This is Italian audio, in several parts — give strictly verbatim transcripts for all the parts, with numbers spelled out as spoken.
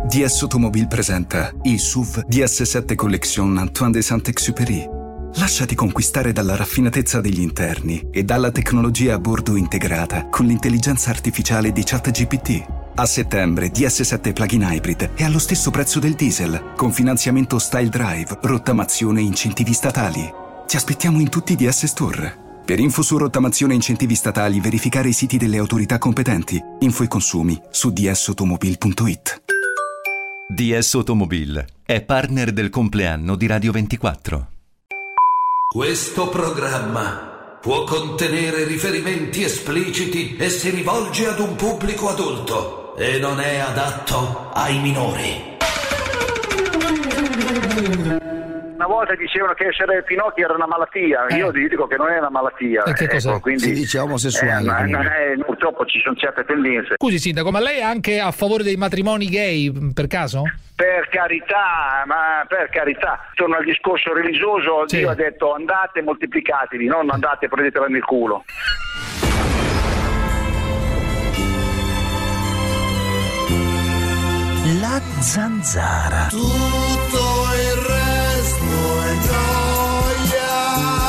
D S Automobile presenta il S U V D S sette Collection Antoine de Saint-Exupéry. Lasciati conquistare dalla raffinatezza degli interni e dalla tecnologia a bordo integrata con l'intelligenza artificiale di ChatGPT. A settembre D S sette Plug-in Hybrid è allo stesso prezzo del diesel, con finanziamento Style Drive, rottamazione e incentivi statali. Ti aspettiamo in tutti i D S Store. Per info su rottamazione e incentivi statali, verificare i siti delle autorità competenti. Info e consumi su d s automobile punto i t. D S Automobile è partner del compleanno di Radio ventiquattro. Questo programma può contenere riferimenti espliciti e si rivolge ad un pubblico adulto e non è adatto ai minori. Una volta dicevano che essere Pinocchio era una malattia, eh. io vi dico che non è una malattia. E che cos'è? Ecco, quindi, si dice omosessuale. Eh, ma, eh, purtroppo ci sono certe tendenze. Scusi sindaco, ma lei è anche a favore dei matrimoni gay, per caso? Per carità, ma per carità. Torno al discorso religioso, sì. Dio ha detto andate e moltiplicatevi, non andate e prendetela nel culo. La zanzara. Tutto il resto è gioia.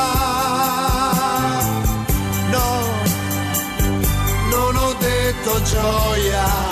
No, non ho detto gioia.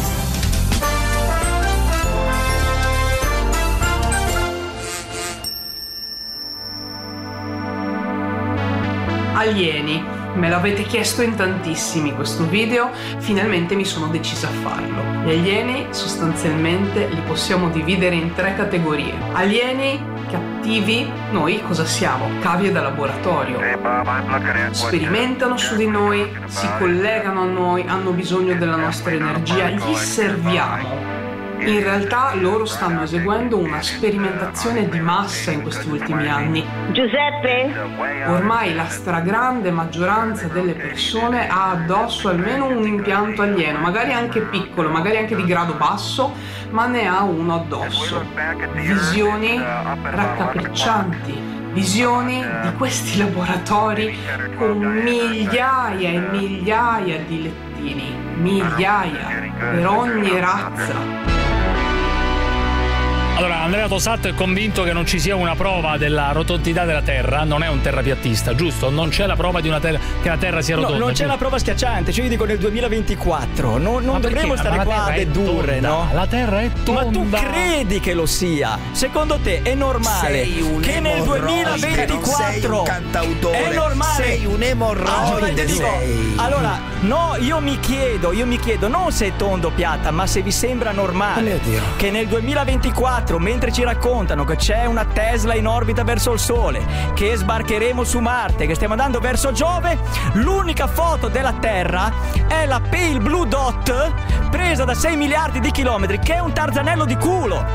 Alieni, me l'avete chiesto in tantissimi questo video, finalmente mi sono decisa a farlo. Gli alieni sostanzialmente li possiamo dividere in tre categorie. Alieni cattivi, noi cosa siamo? Cavie da laboratorio. Sperimentano su di noi, si collegano a noi, hanno bisogno della nostra energia, gli serviamo. In realtà loro stanno eseguendo una sperimentazione di massa in questi ultimi anni. Giuseppe? Ormai la stragrande maggioranza delle persone ha addosso almeno un impianto alieno, magari anche piccolo, magari anche di grado basso, ma ne ha uno addosso. Visioni raccapriccianti, visioni di questi laboratori con migliaia e migliaia di lettini, migliaia per ogni razza. Allora, Andrea Tosatto è convinto che non ci sia una prova della rotondità della Terra, non è un terrapiattista, giusto? Non c'è la prova di una terra, che la Terra sia rotonda. No, non c'è giusto? La prova schiacciante, cioè io dico nel duemilaventiquattro, non, non dovremmo stare qua a dedurre, no? La Terra è tonda. Ma tu credi che lo sia? Secondo te è normale che nel duemilaventiquattro è normale? Sei un emorroide, sei. Allora, no, io mi chiedo, io mi chiedo, non se è tondo o piatta, ma se vi sembra normale che nel duemilaventiquattro, mentre ci raccontano che c'è una Tesla in orbita verso il Sole, che sbarcheremo su Marte, che stiamo andando verso Giove, l'unica foto della Terra è la Pale Blue Dot presa da sei miliardi di chilometri, che è un tarzanello di culo.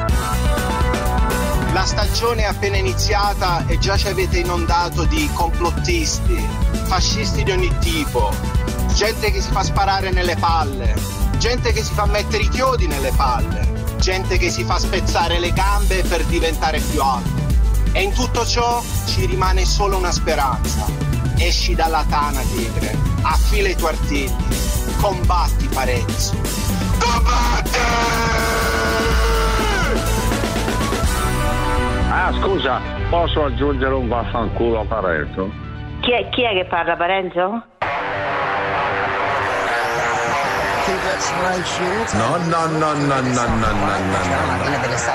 La stagione è appena iniziata e già ci avete inondato di complottisti, fascisti di ogni tipo, gente che si fa sparare nelle palle, gente che si fa mettere i chiodi nelle palle, gente che si fa spezzare le gambe per diventare più alto. E in tutto ciò ci rimane solo una speranza. Esci dalla tana, tigre, affila i tuoi artigli, combatti Parenzo. Combatti! Ah, scusa, posso aggiungere un vaffanculo a Parenzo? Chi è, chi è che parla, Parenzo? No, no, no, no, no, no, no, no, no.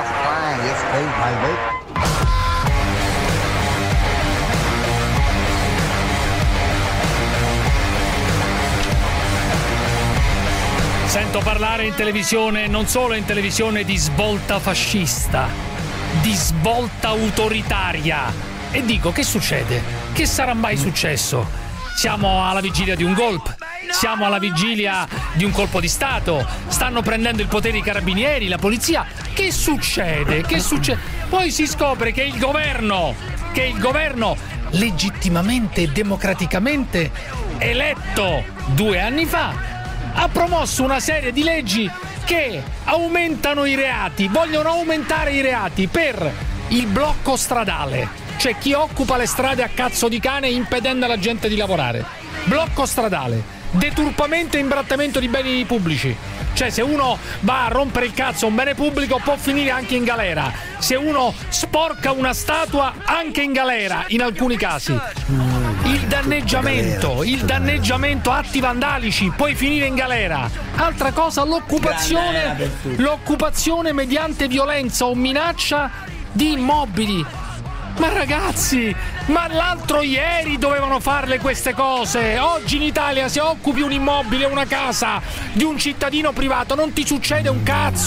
Sento parlare in televisione, non solo in televisione, di svolta fascista, di svolta autoritaria. E dico, che succede? Che sarà mai successo? Siamo alla vigilia di un golpe. Siamo alla vigilia di un colpo di Stato, stanno prendendo il potere i carabinieri, la polizia. Che succede? Che succede? Poi si scopre che il governo, che il governo legittimamente e democraticamente eletto due anni fa ha promosso una serie di leggi che aumentano i reati, vogliono aumentare i reati per il blocco stradale, cioè chi occupa le strade a cazzo di cane impedendo alla gente di lavorare. Blocco stradale. deturpamento e imbrattamento di beni pubblici. Cioè, se uno va a rompere il cazzo a un bene pubblico può finire anche in galera. Se uno sporca una statua, anche in galera in alcuni casi. Il danneggiamento, il danneggiamento, atti vandalici, puoi finire in galera. Altra cosa, l'occupazione, l'occupazione mediante violenza o minaccia di immobili. Ma ragazzi, ma l'altro ieri dovevano farle queste cose. Oggi in Italia, se occupi un immobile, una casa di un cittadino privato, non ti succede un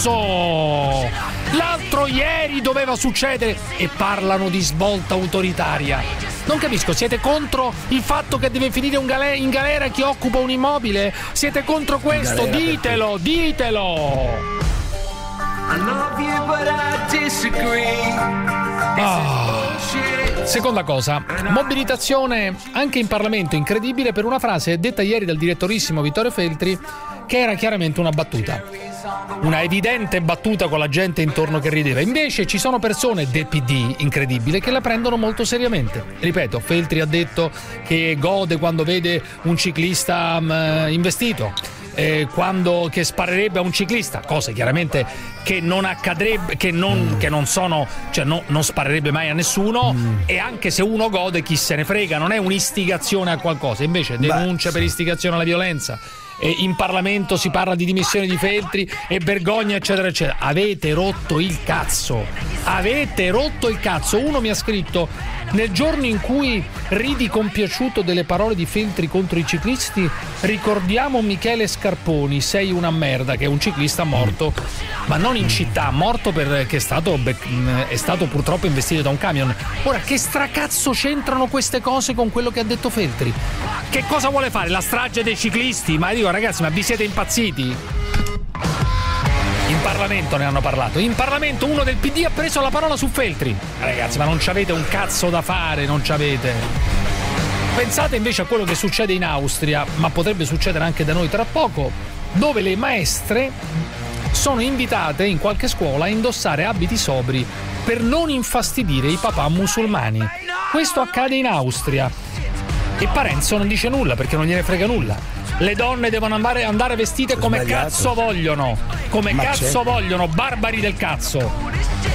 cazzo. L'altro ieri doveva succedere. E parlano di svolta autoritaria. Non capisco, siete contro il fatto che deve finire un gale- in galera chi occupa un immobile? Siete contro questo? Ditelo, ditelo. I love you but I disagree. Ah. Seconda cosa, mobilitazione anche in Parlamento incredibile per una frase detta ieri dal direttorissimo Vittorio Feltri, che era chiaramente una battuta. Una evidente battuta con la gente intorno che rideva. Invece ci sono persone del P D, incredibile, che la prendono molto seriamente. Ripeto, Feltri ha detto che gode quando vede un ciclista um, investito. Eh, quando che sparerebbe a un ciclista, cose chiaramente che non accadrebbe, che non, che non sono, cioè no, non sparerebbe mai a nessuno, mm. e anche se uno gode chi se ne frega, non è un'istigazione a qualcosa. Invece denuncia Beh. per istigazione alla violenza, e in Parlamento si parla di dimissioni di Feltri e vergogna eccetera eccetera. Avete rotto il cazzo, avete rotto il cazzo. Uno mi ha scritto: nel giorno in cui ridi compiaciuto delle parole di Feltri contro i ciclisti, ricordiamo Michele Scarponi, sei una merda, che è un ciclista morto, ma non in città, morto perché è stato, è stato purtroppo investito da un camion. Ora, che stracazzo c'entrano queste cose con quello che ha detto Feltri? Che cosa vuole fare? La strage dei ciclisti? Ma io dico, ragazzi, ma vi siete impazziti? In Parlamento ne hanno parlato. In Parlamento uno del P D ha preso la parola su Feltri. Ragazzi, ma non c'avete un cazzo da fare, non c'avete. Pensate invece a quello che succede in Austria, ma potrebbe succedere anche da noi tra poco, dove le maestre sono invitate in qualche scuola a indossare abiti sobri per non infastidire i papà musulmani. Questo accade in Austria. E Parenzo non dice nulla perché non gliene frega nulla. Le donne devono andare, andare vestite come Sbagliato. cazzo vogliono. Come Ma cazzo c'è. vogliono, barbari del cazzo.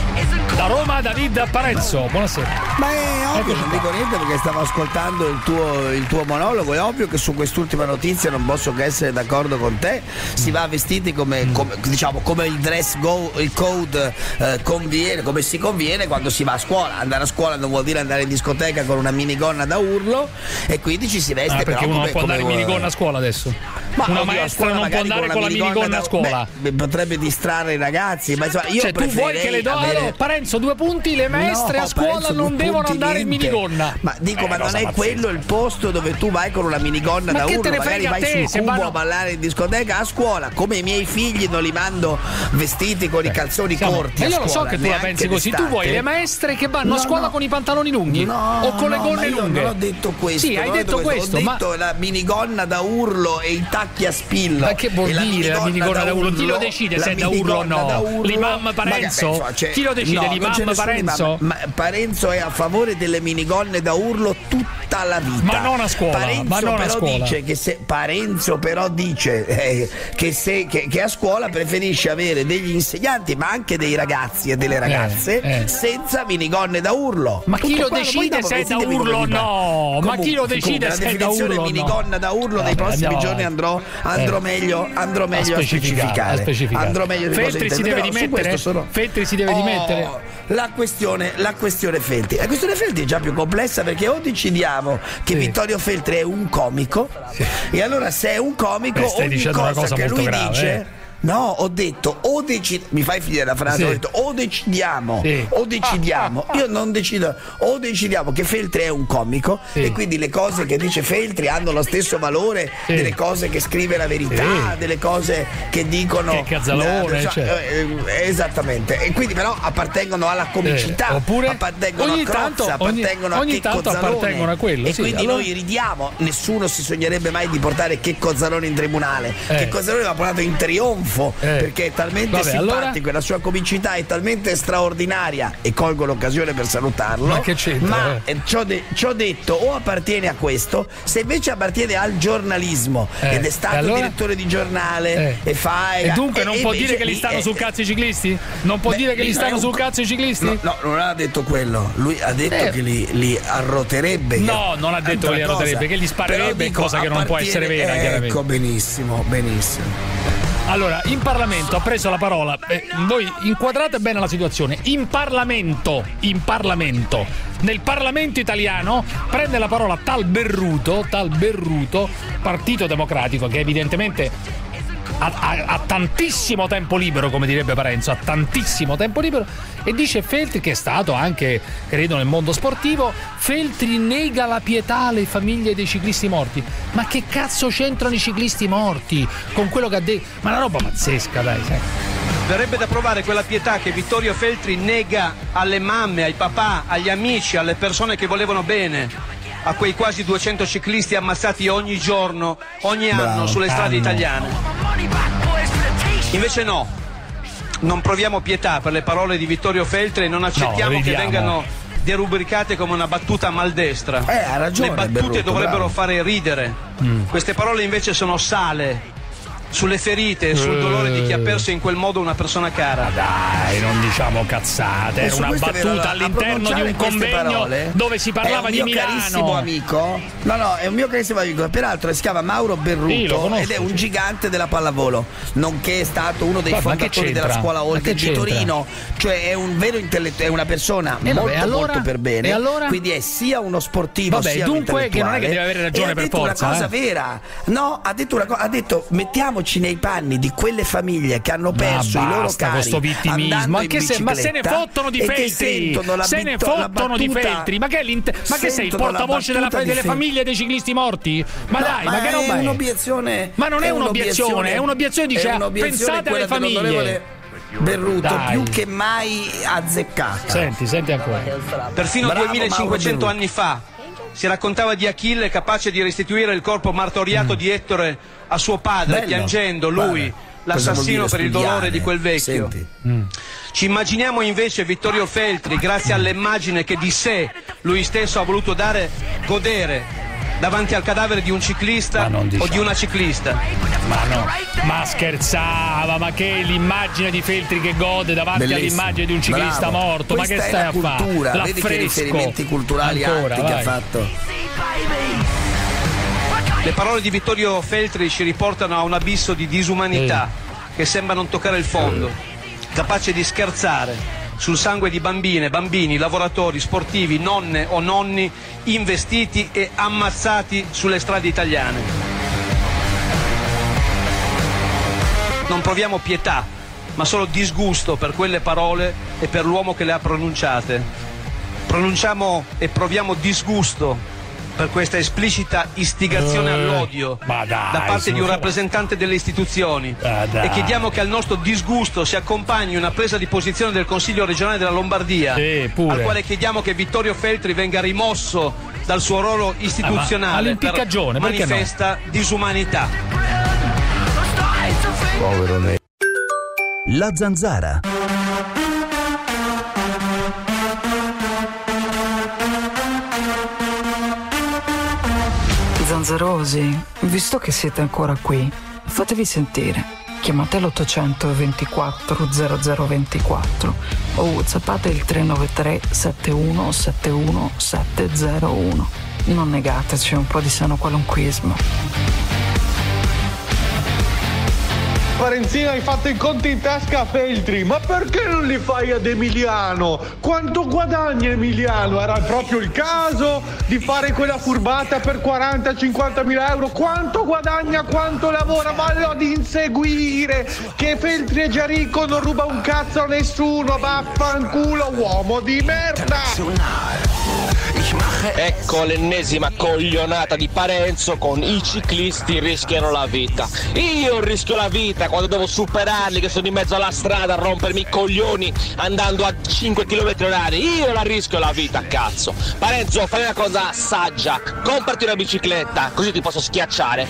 Da Roma, David Parenzo, buonasera. Ma è ovvio, non dico niente perché stavo ascoltando il tuo, il tuo monologo. È ovvio che su quest'ultima notizia non posso che essere d'accordo con te. Si va vestiti come, come diciamo, come il dress go, il code eh, conviene, come si conviene quando si va a scuola. Andare a scuola non vuol dire andare in discoteca con una minigonna da urlo, e quindi ci si veste. Ah, perché però uno come, non può come, andare in minigonna a scuola adesso. Ma una oddio, maestra non può andare con, con la minigonna a scuola. Beh, potrebbe distrarre i ragazzi. Ma insomma, io cioè, tu vuoi che le donne avere... Parenzo, due punti, le maestre no, a scuola Parenzo, non devono andare niente. in minigonna. Ma dico, eh, ma non è pazzesca. quello il posto dove tu vai con una minigonna ma da urlo, magari vai te, sul cubo vanno... a ballare in discoteca. A scuola, come i miei figli, non li mando vestiti con eh. i calzoni Siamo... corti. Ma io a lo so scuola, che tu la pensi così. d'estate. Tu vuoi le maestre che vanno no, a scuola no. con i pantaloni lunghi no, o con no, le gonne ma io lunghe? Non ho detto questo. Sì, hai detto questo. Ho ma... detto la minigonna da urlo e i tacchi a spillo. Ma che vuol dire la minigonna da urlo? Chi lo decide se è da urlo o no? L'imam Parenzo? Chi lo decide? L'imam Parenzo? Ma Parenzo è a favore delle minigonne da urlo tutta la vita. Ma non a scuola. Parenzo ma non però a scuola. dice che se Parenzo però dice eh, che, se, che, che a scuola preferisce avere degli insegnanti, ma anche dei ragazzi e delle ragazze eh, eh. senza minigonne da urlo. Ma chi lo decide se è da urlo o no? Ma chi lo decide se è da urlo o no? La minigonna da urlo nei prossimi giorni andrò andrò eh. meglio andrò meglio a specificare. A specificare. Andrò meglio Feltri si deve dimettere? Sono... Feltri si deve oh, dimettere? La questione, la questione Feltri. La questione Feltri è già più complessa, perché o decidiamo che sì. Vittorio Feltri è un comico, sì. e allora se è un comico, Beh, ogni cosa, una cosa che lui grave, dice eh. No, ho detto o decidiamo. Mi fai finire la frase? Sì. Ho detto o decidiamo sì. o decidiamo. Io non decido. O decidiamo che Feltri è un comico, sì. e quindi le cose che dice Feltri hanno lo stesso valore sì. delle cose che scrive La Verità, sì. delle cose che dicono che Cazzalone, la, cioè. eh, esattamente. E quindi però appartengono alla comicità, eh. Oppure appartengono ogni a Crozza, tanto, appartengono ogni, a ogni Checco tanto Zalone, appartengono a quello. E sì, quindi allora... noi ridiamo. Nessuno si sognerebbe mai di portare Checco Zalone in tribunale. Eh. Checco Zalone va portato in trionfo trionfo, Eh. perché è talmente Vabbè, simpatico allora? e la sua comicità è talmente straordinaria, e colgo l'occasione per salutarlo. Ma che c'entra, Ma eh? eh, ci ho de- ci ho detto o appartiene a questo, se invece appartiene al giornalismo Eh, ed è e stato allora? direttore di giornale Eh. e fa E dunque non e può invece dire che gli lì stanno è- sul cazzo i ciclisti? Non può Beh, dire che gli lì stanno è un sul co- cazzo i ciclisti? No, no, non ha detto quello. Lui ha detto Eh. che li, li arroterebbe. No, non ha detto Altra che li arroterebbe, cosa. che gli sparerebbe, Però dico, cosa che non può appartiene- essere vera, chiaramente. Ecco, benissimo, benissimo. Allora, in Parlamento ha preso la parola, eh, voi inquadrate bene la situazione, in Parlamento, in Parlamento, nel Parlamento italiano prende la parola tal Berruto, tal Berruto, Partito Democratico, che evidentemente ha, ha- ha tantissimo tempo libero, come direbbe Parenzo, ha tantissimo tempo libero, e dice Feltri, che è stato anche, credo, nel mondo sportivo, Feltri nega la pietà alle famiglie dei ciclisti morti. Ma che cazzo c'entrano i ciclisti morti con quello che ha detto? Ma una roba pazzesca, dai, sai. Verrebbe da provare quella pietà che Vittorio Feltri nega alle mamme, ai papà, agli amici, alle persone che volevano bene, a quei quasi duecento ciclisti ammazzati ogni giorno, ogni anno Bravo. sulle strade Anno. italiane. Invece no, non proviamo pietà per le parole di Vittorio Feltri e non accettiamo No, che ridiamo. vengano derubricate come una battuta maldestra. Eh, ha ragione, Le battute Berruto, dovrebbero bravo. fare ridere. Queste parole invece sono sale sulle ferite e sul Eh. dolore di chi ha perso in quel modo una persona cara. Dai, non diciamo cazzate, E era su una questo è vero, battuta a all'interno di pronunciare un queste convegno parole dove si parlava è un di mio carissimo Milano. amico. No, no, è un mio carissimo amico. Peraltro si chiama Mauro Sì, lo Berruto conosco, ed è un sì. gigante della pallavolo, nonché è stato uno dei Ma- ma che fondatori c'entra? della scuola Ma Holden che di c'entra? Torino. Cioè è un vero intellettuale, è una persona E vabbè, molto allora? molto per bene. E allora? Quindi è sia uno sportivo Vabbè, sia un dunque che non è che intellettuale. deve avere ragione E ha per detto forza, una cosa eh. vera. No, ha detto una cosa, ha detto mettiamoci nei panni di quelle famiglie che hanno perso Ma i loro basta cari con sto vittimismo, andando in anche se, ma se ne bicicletta fottono di e che Feltri, sentono la se ne bitto- la fottono di battuta- Feltri, ma che, è l'inte- ma che sei il sentono la portavoce della- battuta di delle Feltri. famiglie dei ciclisti morti? Ma No, dai, ma, ma che è roba è? un'obiezione- Ma non è, è un'obiezione, un'obiezione- è un'obiezione, dice è un'obiezione pensate alle quella famiglie. dell'onorevole Berruto, Dai. più che mai azzeccata. Senti, senti ancora. Perfino Bravo, duemilacinquecento Mauro anni fa si raccontava di Achille capace di restituire il corpo martoriato di Ettore a suo padre, Bello. piangendo lui, Guarda, cosa vuol l'assassino dire per il dolore studiare? di quel vecchio. Senti. Ci immaginiamo invece Vittorio Feltri, grazie all'immagine che di sé lui stesso ha voluto dare, godere davanti al cadavere di un ciclista Ma non o diciamo. di una ciclista. Ma no, ma scherzava, ma che l'immagine di Feltri che gode davanti Bellissimo. all'immagine di un ciclista Bravo. morto, ma Questa che è stai la a fare? cultura, vedi che L'affresco. riferimenti culturali Ancora, alti che ha vai. fatto. Le parole di Vittorio Feltri ci riportano a un abisso di disumanità che sembra non toccare il fondo, capace di scherzare sul sangue di bambine, bambini, lavoratori, sportivi, nonne o nonni investiti e ammazzati sulle strade italiane. Non proviamo pietà, ma solo disgusto per quelle parole e per l'uomo che le ha pronunciate. Pronunciamo e proviamo disgusto per questa esplicita istigazione Eh, all'odio ma dai, da parte su. di un rappresentante delle istituzioni, Ah, dai. e chiediamo che al nostro disgusto si accompagni una presa di posizione del Consiglio regionale della Lombardia, Sì, pure. al quale chiediamo che Vittorio Feltri venga rimosso dal suo ruolo istituzionale Ah, ma per all'impiccagione, perché no? manifesta disumanità. Povero ne- La Zanzara. Zanzarosi, visto che siete ancora qui, fatevi sentire. Chiamate l'ottocento ventiquattro zero zero ventiquattro o whatsappate il tre nove tre sette uno sette uno sette zero uno. Non negateci un po' di sano qualunquismo. Parenzino, hai fatto i conti in tasca a Feltri, ma perché non li fai ad Emiliano? Quanto guadagna Emiliano? Era proprio il caso di fare quella furbata per quaranta cinquanta mila euro? Quanto guadagna, quanto lavora? Vallo ad inseguire, che Feltri è già ricco, non ruba un cazzo a nessuno, vaffanculo, uomo di merda! Ecco l'ennesima coglionata di Parenzo con i ciclisti rischiano la vita. Io rischio la vita quando devo superarli, che sono in mezzo alla strada a rompermi i coglioni andando a cinque chilometri orari. Io la rischio la vita, cazzo. Parenzo, fai una cosa saggia, comprati una bicicletta, così ti posso schiacciare.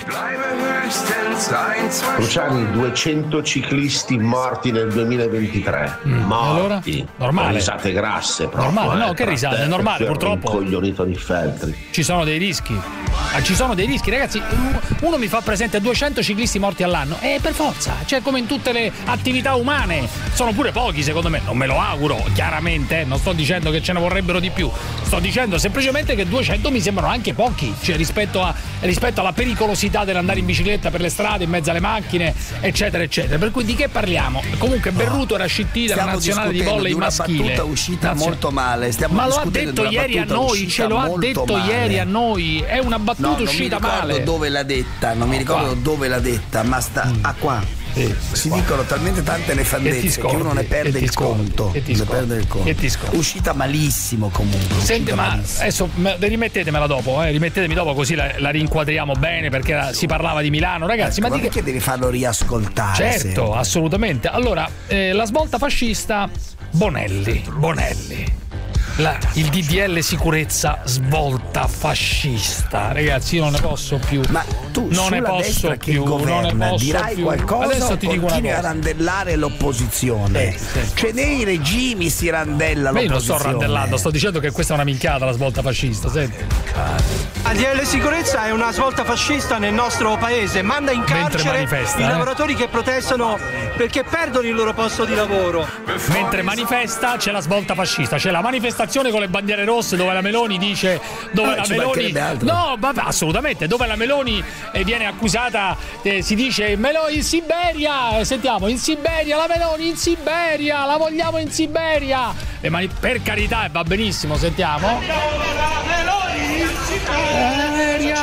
Cruciani, duecento ciclisti morti nel duemilaventitré. Mm, morti. Allora? Normale. Risate grasse proprio. Normale, no, eh, che risate, è normale, purtroppo. Un coglionito di Feltri. Ci sono dei rischi. Ah, ci sono dei rischi, ragazzi. Uno mi fa presente duecento ciclisti morti all'anno. E per forza, cioè come in tutte le attività umane. Sono pure pochi, secondo me. Non me lo auguro, chiaramente. Eh. Non sto dicendo che ce ne vorrebbero di più. Sto dicendo semplicemente che duecento mi sembrano anche pochi. Cioè rispetto, a, rispetto alla pericolosità dell'andare in bicicletta per le strade, in mezzo alle macchine, eccetera, eccetera. Per cui di che parliamo? Comunque Berruto era scittì della nazionale di volley maschile. Una battuta uscita Nazio... molto male. Stiamo Ma lo ha detto ieri a noi, ce lo ha detto male. ieri a noi. È una battuta no, uscita male. Non mi ricordo dove l'ha detta, non mi ricordo qua. dove l'ha detta, ma sta mm. a qua. Sì, si qua. dicono talmente tante nefandezze che, che uno ne perde il conto. Ne perde il conto. Uscita malissimo comunque. Senti, ma malissimo. adesso rimettetemela dopo, eh, rimettetemi dopo così la, la rinquadriamo bene perché la, si parlava di Milano, ragazzi. Ecco, ma di che devi farlo riascoltare? Certo, sempre. assolutamente. Allora, eh, la svolta fascista, Bonelli, Bonelli. La, il D D L sicurezza svolta fascista, ragazzi, io non ne posso più. Ma tu non ne posso più, governa, non ne posso dirai più. qualcosa Adesso o ti dico una continui cosa. a randellare l'opposizione. Eh, sì. Cioè nei regimi si randella Ma l'opposizione. io non sto randellando, sto dicendo che questa è una minchiata la svolta fascista, senti. La D D L sicurezza è una svolta fascista nel nostro paese, manda in carcere i eh? lavoratori che protestano perché perdono il loro posto di lavoro. Mentre manifesta c'è la svolta fascista, c'è la manifestazione con le bandiere rosse dove la Meloni dice dove ah, la Meloni no ma assolutamente dove la Meloni eh, viene accusata eh, si dice Meloni in Siberia eh, sentiamo in Siberia la Meloni in Siberia la vogliamo in Siberia eh, ma per carità va benissimo sentiamo la Meloni in Siberia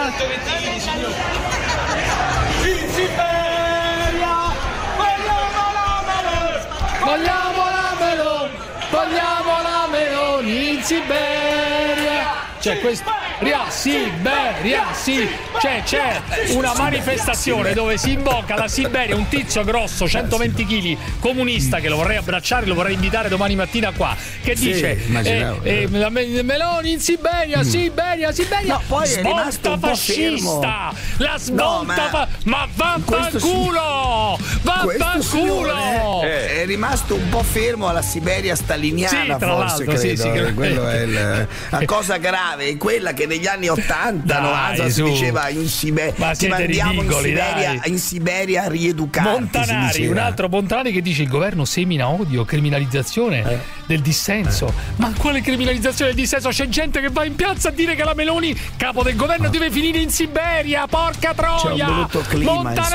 in Siberia vogliamo la Meloni vogliamo la Meloni vogliamo la Meloni in Siberia. C'è questo Ria, Siberia, sì. Cioè c'è una manifestazione dove si invoca la Siberia, un tizio grosso, centoventi chili, comunista, che lo vorrei abbracciare, lo vorrei invitare domani mattina qua, che sì, dice eh, eh, la Meloni in Siberia, mm. Siberia, Siberia. No, poi svolta fascista, la svolta no, fa- ma vaffanculo, vaffanculo. È rimasto un po' fermo alla Siberia staliniana, sì, tra forse credo. Sì, sì, che quello è il, la cosa grave, è quella che negli anni ottanta no, si diceva in Siberia, ti mandiamo ridicoli, in Siberia, in Siberia a rieducarti. Montanari, un altro Montanari che dice il governo semina odio, criminalizzazione eh. del dissenso. Eh. Ma quale criminalizzazione del dissenso? C'è gente che va in piazza a dire che la Meloni, capo del governo, oh. deve finire in Siberia, porca troia! C'è un brutto clima,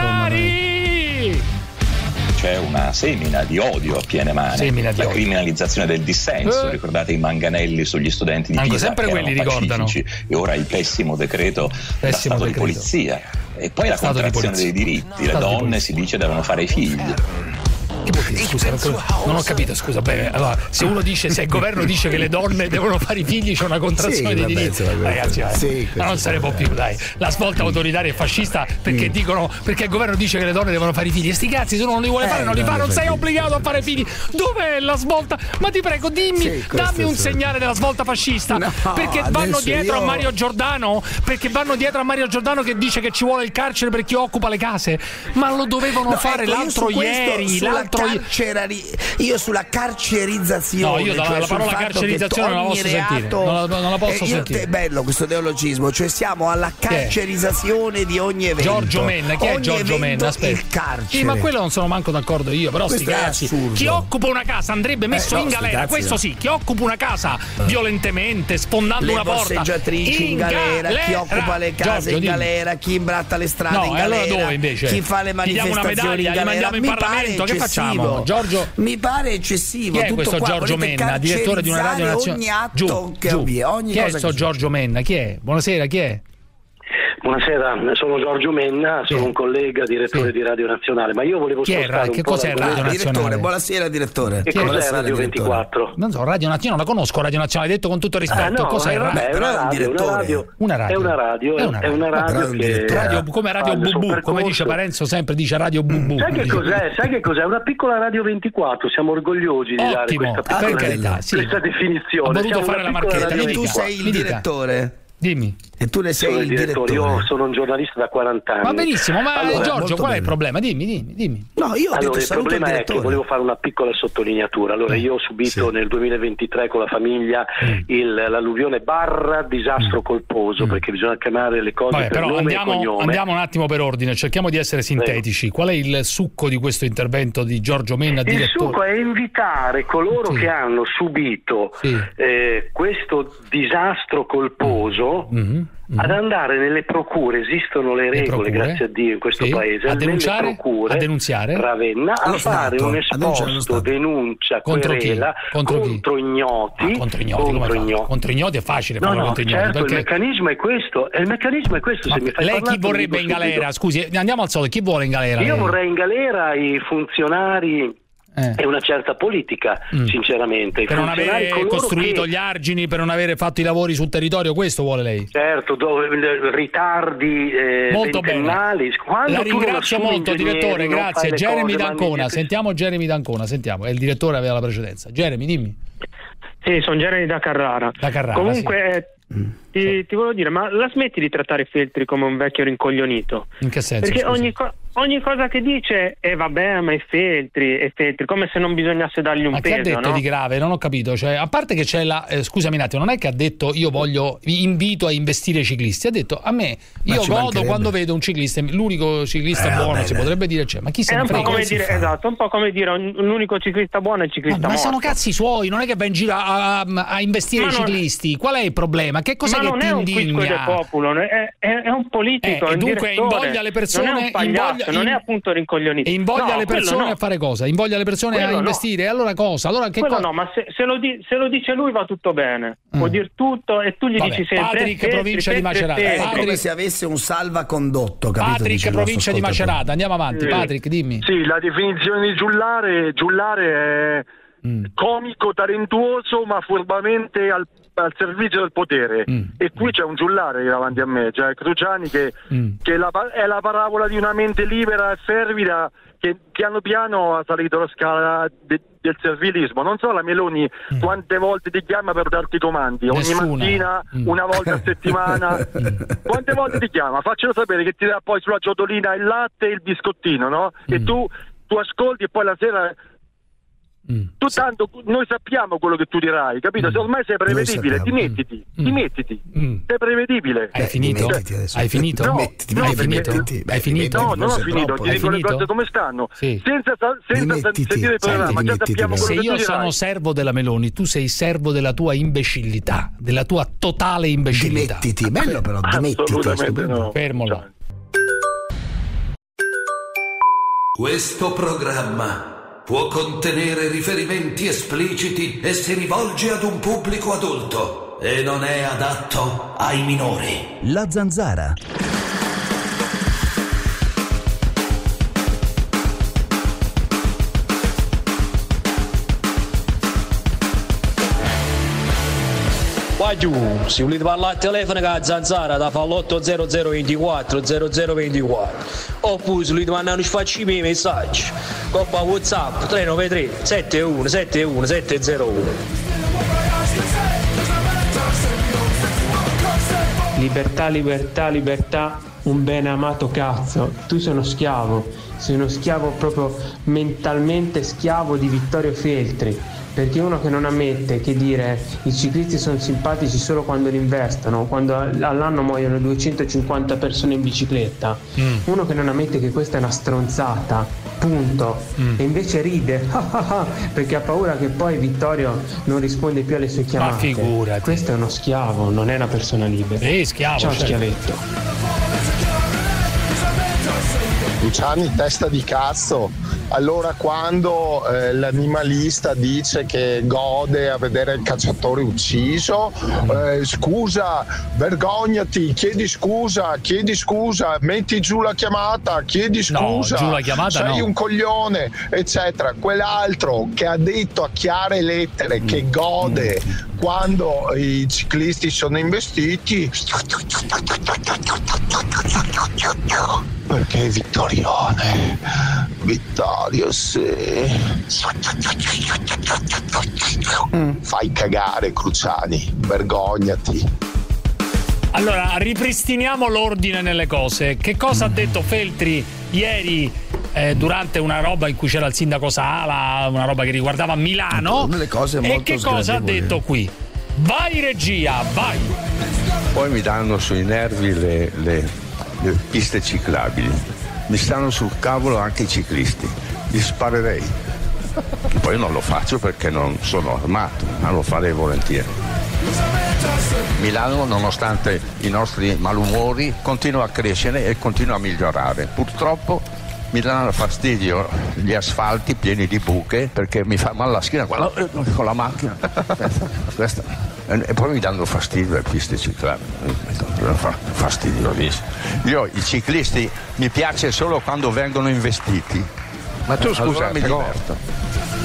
Montanari! Insomma. C'è una semina di odio a piene mani, la odio. criminalizzazione del dissenso, eh. ricordate i manganelli sugli studenti di Anche Pisa sempre che quelli erano ricordano. pacifici, e ora il pessimo decreto pessimo da stato decreto. di polizia e poi la stato contrazione di dei diritti, stato le donne si dice devono fare i figli. Che vuol dire? Scusa, non ho capito, scusa. Beh, allora, se uno dice, se il governo dice che le donne devono fare i figli, c'è una contrazione sì, dei diritti. Ragazzi, eh, sì, ma non se ne può più, dai. La svolta autoritaria e fascista perché mm. dicono, perché il governo dice che le donne devono fare i figli. E sti cazzi, se uno non li vuole eh, fare, non li fa, non sei obbligato a fare figli. Dov'è la svolta? Ma ti prego, dimmi, sì, dammi un sì. segnale della svolta fascista. No, perché vanno dietro io... a Mario Giordano? Perché vanno dietro a Mario Giordano che dice che ci vuole il carcere per chi occupa le case. Ma lo dovevano no, fare ecco, l'altro ieri, l'altro ieri. Io sulla carcerizzazione, no, io cioè la parola carcerizzazione non la posso sentire, non la, non la posso sentire. È bello questo neologismo, cioè siamo alla carcerizzazione di ogni evento. Giorgio Menna, chi è ogni Giorgio Menna? Aspetta. Il carcere. Sì, ma quello non sono manco d'accordo io, però sti cazzi. Chi occupa una casa andrebbe messo eh, no, in galera, questo sì, chi occupa una casa eh. violentemente, sfondando le una porta. Le borseggiatrici in, in galera, galera, chi occupa le case Giorgio, in galera, chi imbratta le strade no, in galera. Allora dove invece? Chi fa le manifestazioni in galera. Gli mandiamo in Parlamento, che facciamo? Giorgio mi pare eccessivo. Chi è tutto questo qua, Giorgio Menna, direttore di una radio nazionale? Ogni atto giù, che giù. avvia, ogni chi cosa è questo Giorgio Menna? Chi è? Buonasera, chi è? Buonasera, sono Giorgio Menna, sono sì. un collega, direttore sì. di Radio Nazionale, ma io volevo Chi è, spostare che un cos'è po' Radio Nazionale? Direttore, buonasera direttore. Che cos'è Radio ventiquattro? Non so, Radio Nazionale, non la conosco Radio Nazionale, detto con tutto rispetto. Ah, no, cos'è? è, vabbè, è, una radio, una, radio, una radio. È una radio, è una radio, è una radio che radio, come Radio Bubu, come dice Parenzo sempre dice Radio Bubu. Sai che cos'è? Sai che cos'è? Una piccola Radio ventiquattro, siamo orgogliosi di Ottimo, dare questa piccola per carità, sì. questa definizione. Ho voluto fare la marchetta, e tu sei il direttore. Dimmi. E tu ne sei sono il direttore. direttore. Io sono un giornalista da quaranta anni. Va benissimo, ma allora, Giorgio, qual bene. è il problema? Dimmi, dimmi, dimmi. No, io ho allora, detto il problema il è che volevo fare una piccola sottolineatura. Allora, eh, io ho subito sì. nel duemilaventitré con la famiglia mm. il, l'alluvione barra disastro mm. colposo, mm. perché bisogna chiamare le cose Vabbè, per però nome andiamo, e cognome. andiamo un attimo per ordine, cerchiamo di essere sintetici. Qual è il succo di questo intervento di Giorgio Menna, direttore? Il succo è invitare coloro sì. che hanno subito sì. eh, questo disastro colposo mm-hmm. ad andare nelle procure, esistono le regole, procure? grazie a Dio, in questo sì. paese, a denunciare, nelle procure, a denunziare Ravenna, a fare un esposto, denuncia, contro querela chi? Contro, contro chi? ignoti. Ah, contro ignoti, contro, come ignoti. contro ignoti è facile no, farlo no, contro ignoti. certo, Perché... il meccanismo è questo, e il meccanismo è questo. Ma se mi fai lei parlare, chi vorrebbe in galera? subito. Scusi, andiamo al solito, chi vuole in galera? Io lei? vorrei in galera i funzionari. Eh. È una certa politica, mm. sinceramente. I per non avere costruito che... gli argini, per non avere fatto i lavori sul territorio, questo vuole lei? Certo, dove, ritardi eh, molto ventennali. Bene. La ringrazio molto, direttore, grazie. Jeremy cose, D'Ancona, sentiamo Jeremy D'Ancona, sentiamo, è il direttore, aveva la precedenza. Jeremy, dimmi. Sì, sono Jeremy da Carrara. Da Carrara Comunque sì. mm. ti, ti volevo dire, ma la smetti di trattare Feltri come un vecchio rincoglionito? In che senso? Perché scusi? ogni, co- ogni cosa che dice è eh, vabbè, ma è Feltri, è Feltri, come se non bisognasse dargli un ma peso. Ma che ha detto no? di grave? Non ho capito. Cioè, a parte che c'è la. Eh, scusami un attimo, non è che ha detto io voglio, vi invito a investire i ciclisti. Ha detto a me, io godo quando vedo un ciclista, l'unico ciclista eh, buono, vabbè, si potrebbe dire c'è. Ma chi se è ne un frega? po' come dire, esatto, un po' come dire un, l'unico ciclista buono è il ciclista ma, ma morto. sono cazzi suoi, non è che va in giro a, a, a investire ma i non, ciclisti. Qual è il problema? Che cosa ma che non ti è un indigna? quisque del popolo, è, è, è un politico. Eh, è e un dunque direttore. invoglia le persone. Non è un pagliaccio, invoglia, non è appunto rincoglionito. E invoglia no, le persone no. a fare cosa? Invoglia le persone quello a investire? No. Allora cosa? Allora che quello co- no, ma se, se, lo di, se lo dice lui va tutto bene. Mm. Può dir tutto e tu gli Vabbè, dici sempre Patrick, Feltri, provincia Feltri, di Macerata. Feltri, È Feltri. come se avesse un salvacondotto, capito? Patrick, provincia di Macerata. Andiamo avanti, sì. Patrick, dimmi. Sì, la definizione di giullare, giullare è mm. comico, talentuoso, ma furbamente al, al servizio del potere. Mm. E qui c'è un giullare davanti a me, cioè Cruciani, che, mm. che la, è la parabola di una mente libera e fervida che piano piano ha salito la scala de, del servilismo. Non so la Meloni mm. quante volte ti chiama per darti comandi, Nessuna. ogni mattina, mm. una volta a settimana. Quante volte ti chiama? Faccelo sapere che ti dà poi sulla ciotolina il latte e il biscottino, no? Mm. E tu, tu ascolti e poi la sera... Mm. Tu tanto noi sappiamo quello che tu dirai, capito? Mm. Se ormai sei prevedibile, dimettiti, mm. dimettiti, mm. sei prevedibile. Hai finito? Hai finito? No, Dimettiti, no, hai finito? perché... Hai finito? No, non ho finito, troppo. ti dico le cose come stanno. Sì. Senza, senza sentire il programma, già sappiamo quello se che tu io dirai. sono servo della Meloni, tu sei servo della tua imbecillità, della tua totale imbecillità. Dimettiti, bello però, dimettiti. No. Fermola. Questo programma può contenere riferimenti espliciti e si rivolge ad un pubblico adulto e non è adatto ai minori. La Zanzara. Qua giù, se volete parlare al telefono con la Zanzara da fa l'otto zero zero ventiquattro zero zero ventiquattro, oppure se volete mandare un sfacci miei messaggi coppa WhatsApp tre nove tre sette uno sette uno sette zero uno. Libertà, libertà, libertà, un bene amato cazzo. Tu sei uno schiavo, sei uno schiavo proprio mentalmente schiavo di Vittorio Feltri. Perché uno che non ammette che dire i ciclisti sono simpatici solo quando li investono, quando all'anno muoiono duecentocinquanta persone in bicicletta, mm. uno che non ammette che questa è una stronzata, punto, mm. e invece ride perché ha paura che poi Vittorio non risponde più alle sue chiamate. Ma figurati. Questo è uno schiavo, non è una persona libera. Eh, schiavo, ciao certo. Schiavetto. Luciani, testa di cazzo, Allora quando eh, l'animalista dice che gode a vedere il cacciatore ucciso, eh, scusa, vergognati, chiedi scusa, chiedi scusa, metti giù la chiamata, chiedi scusa, no, giù la chiamata sei no. un coglione, eccetera. Quell'altro che ha detto a chiare lettere che gode quando i ciclisti sono investiti, perché Vittorione, Vittorio, sì. Fai cagare, Cruciani, vergognati. Allora, ripristiniamo l'ordine nelle cose. Che cosa ha detto Feltri ieri eh, durante una roba in cui c'era il sindaco Sala, una roba che riguardava Milano? Delle cose molto e che cosa ha detto qui? Vai regia, vai! Poi mi danno sui nervi le, le, le piste ciclabili, mi stanno sul cavolo anche i ciclisti, li sparerei. Poi non lo faccio perché non sono armato, ma lo farei volentieri. Milano, nonostante i nostri malumori, continua a crescere e continua a migliorare. Purtroppo Milano dà fastidio gli asfalti pieni di buche perché mi fa male la schiena con la macchina. Questa. E poi mi danno fastidio le piste ciclabili, fastidiosissimo. Io i ciclisti mi piace solo quando vengono investiti. Ma tu scusa, allora mi però... diverto.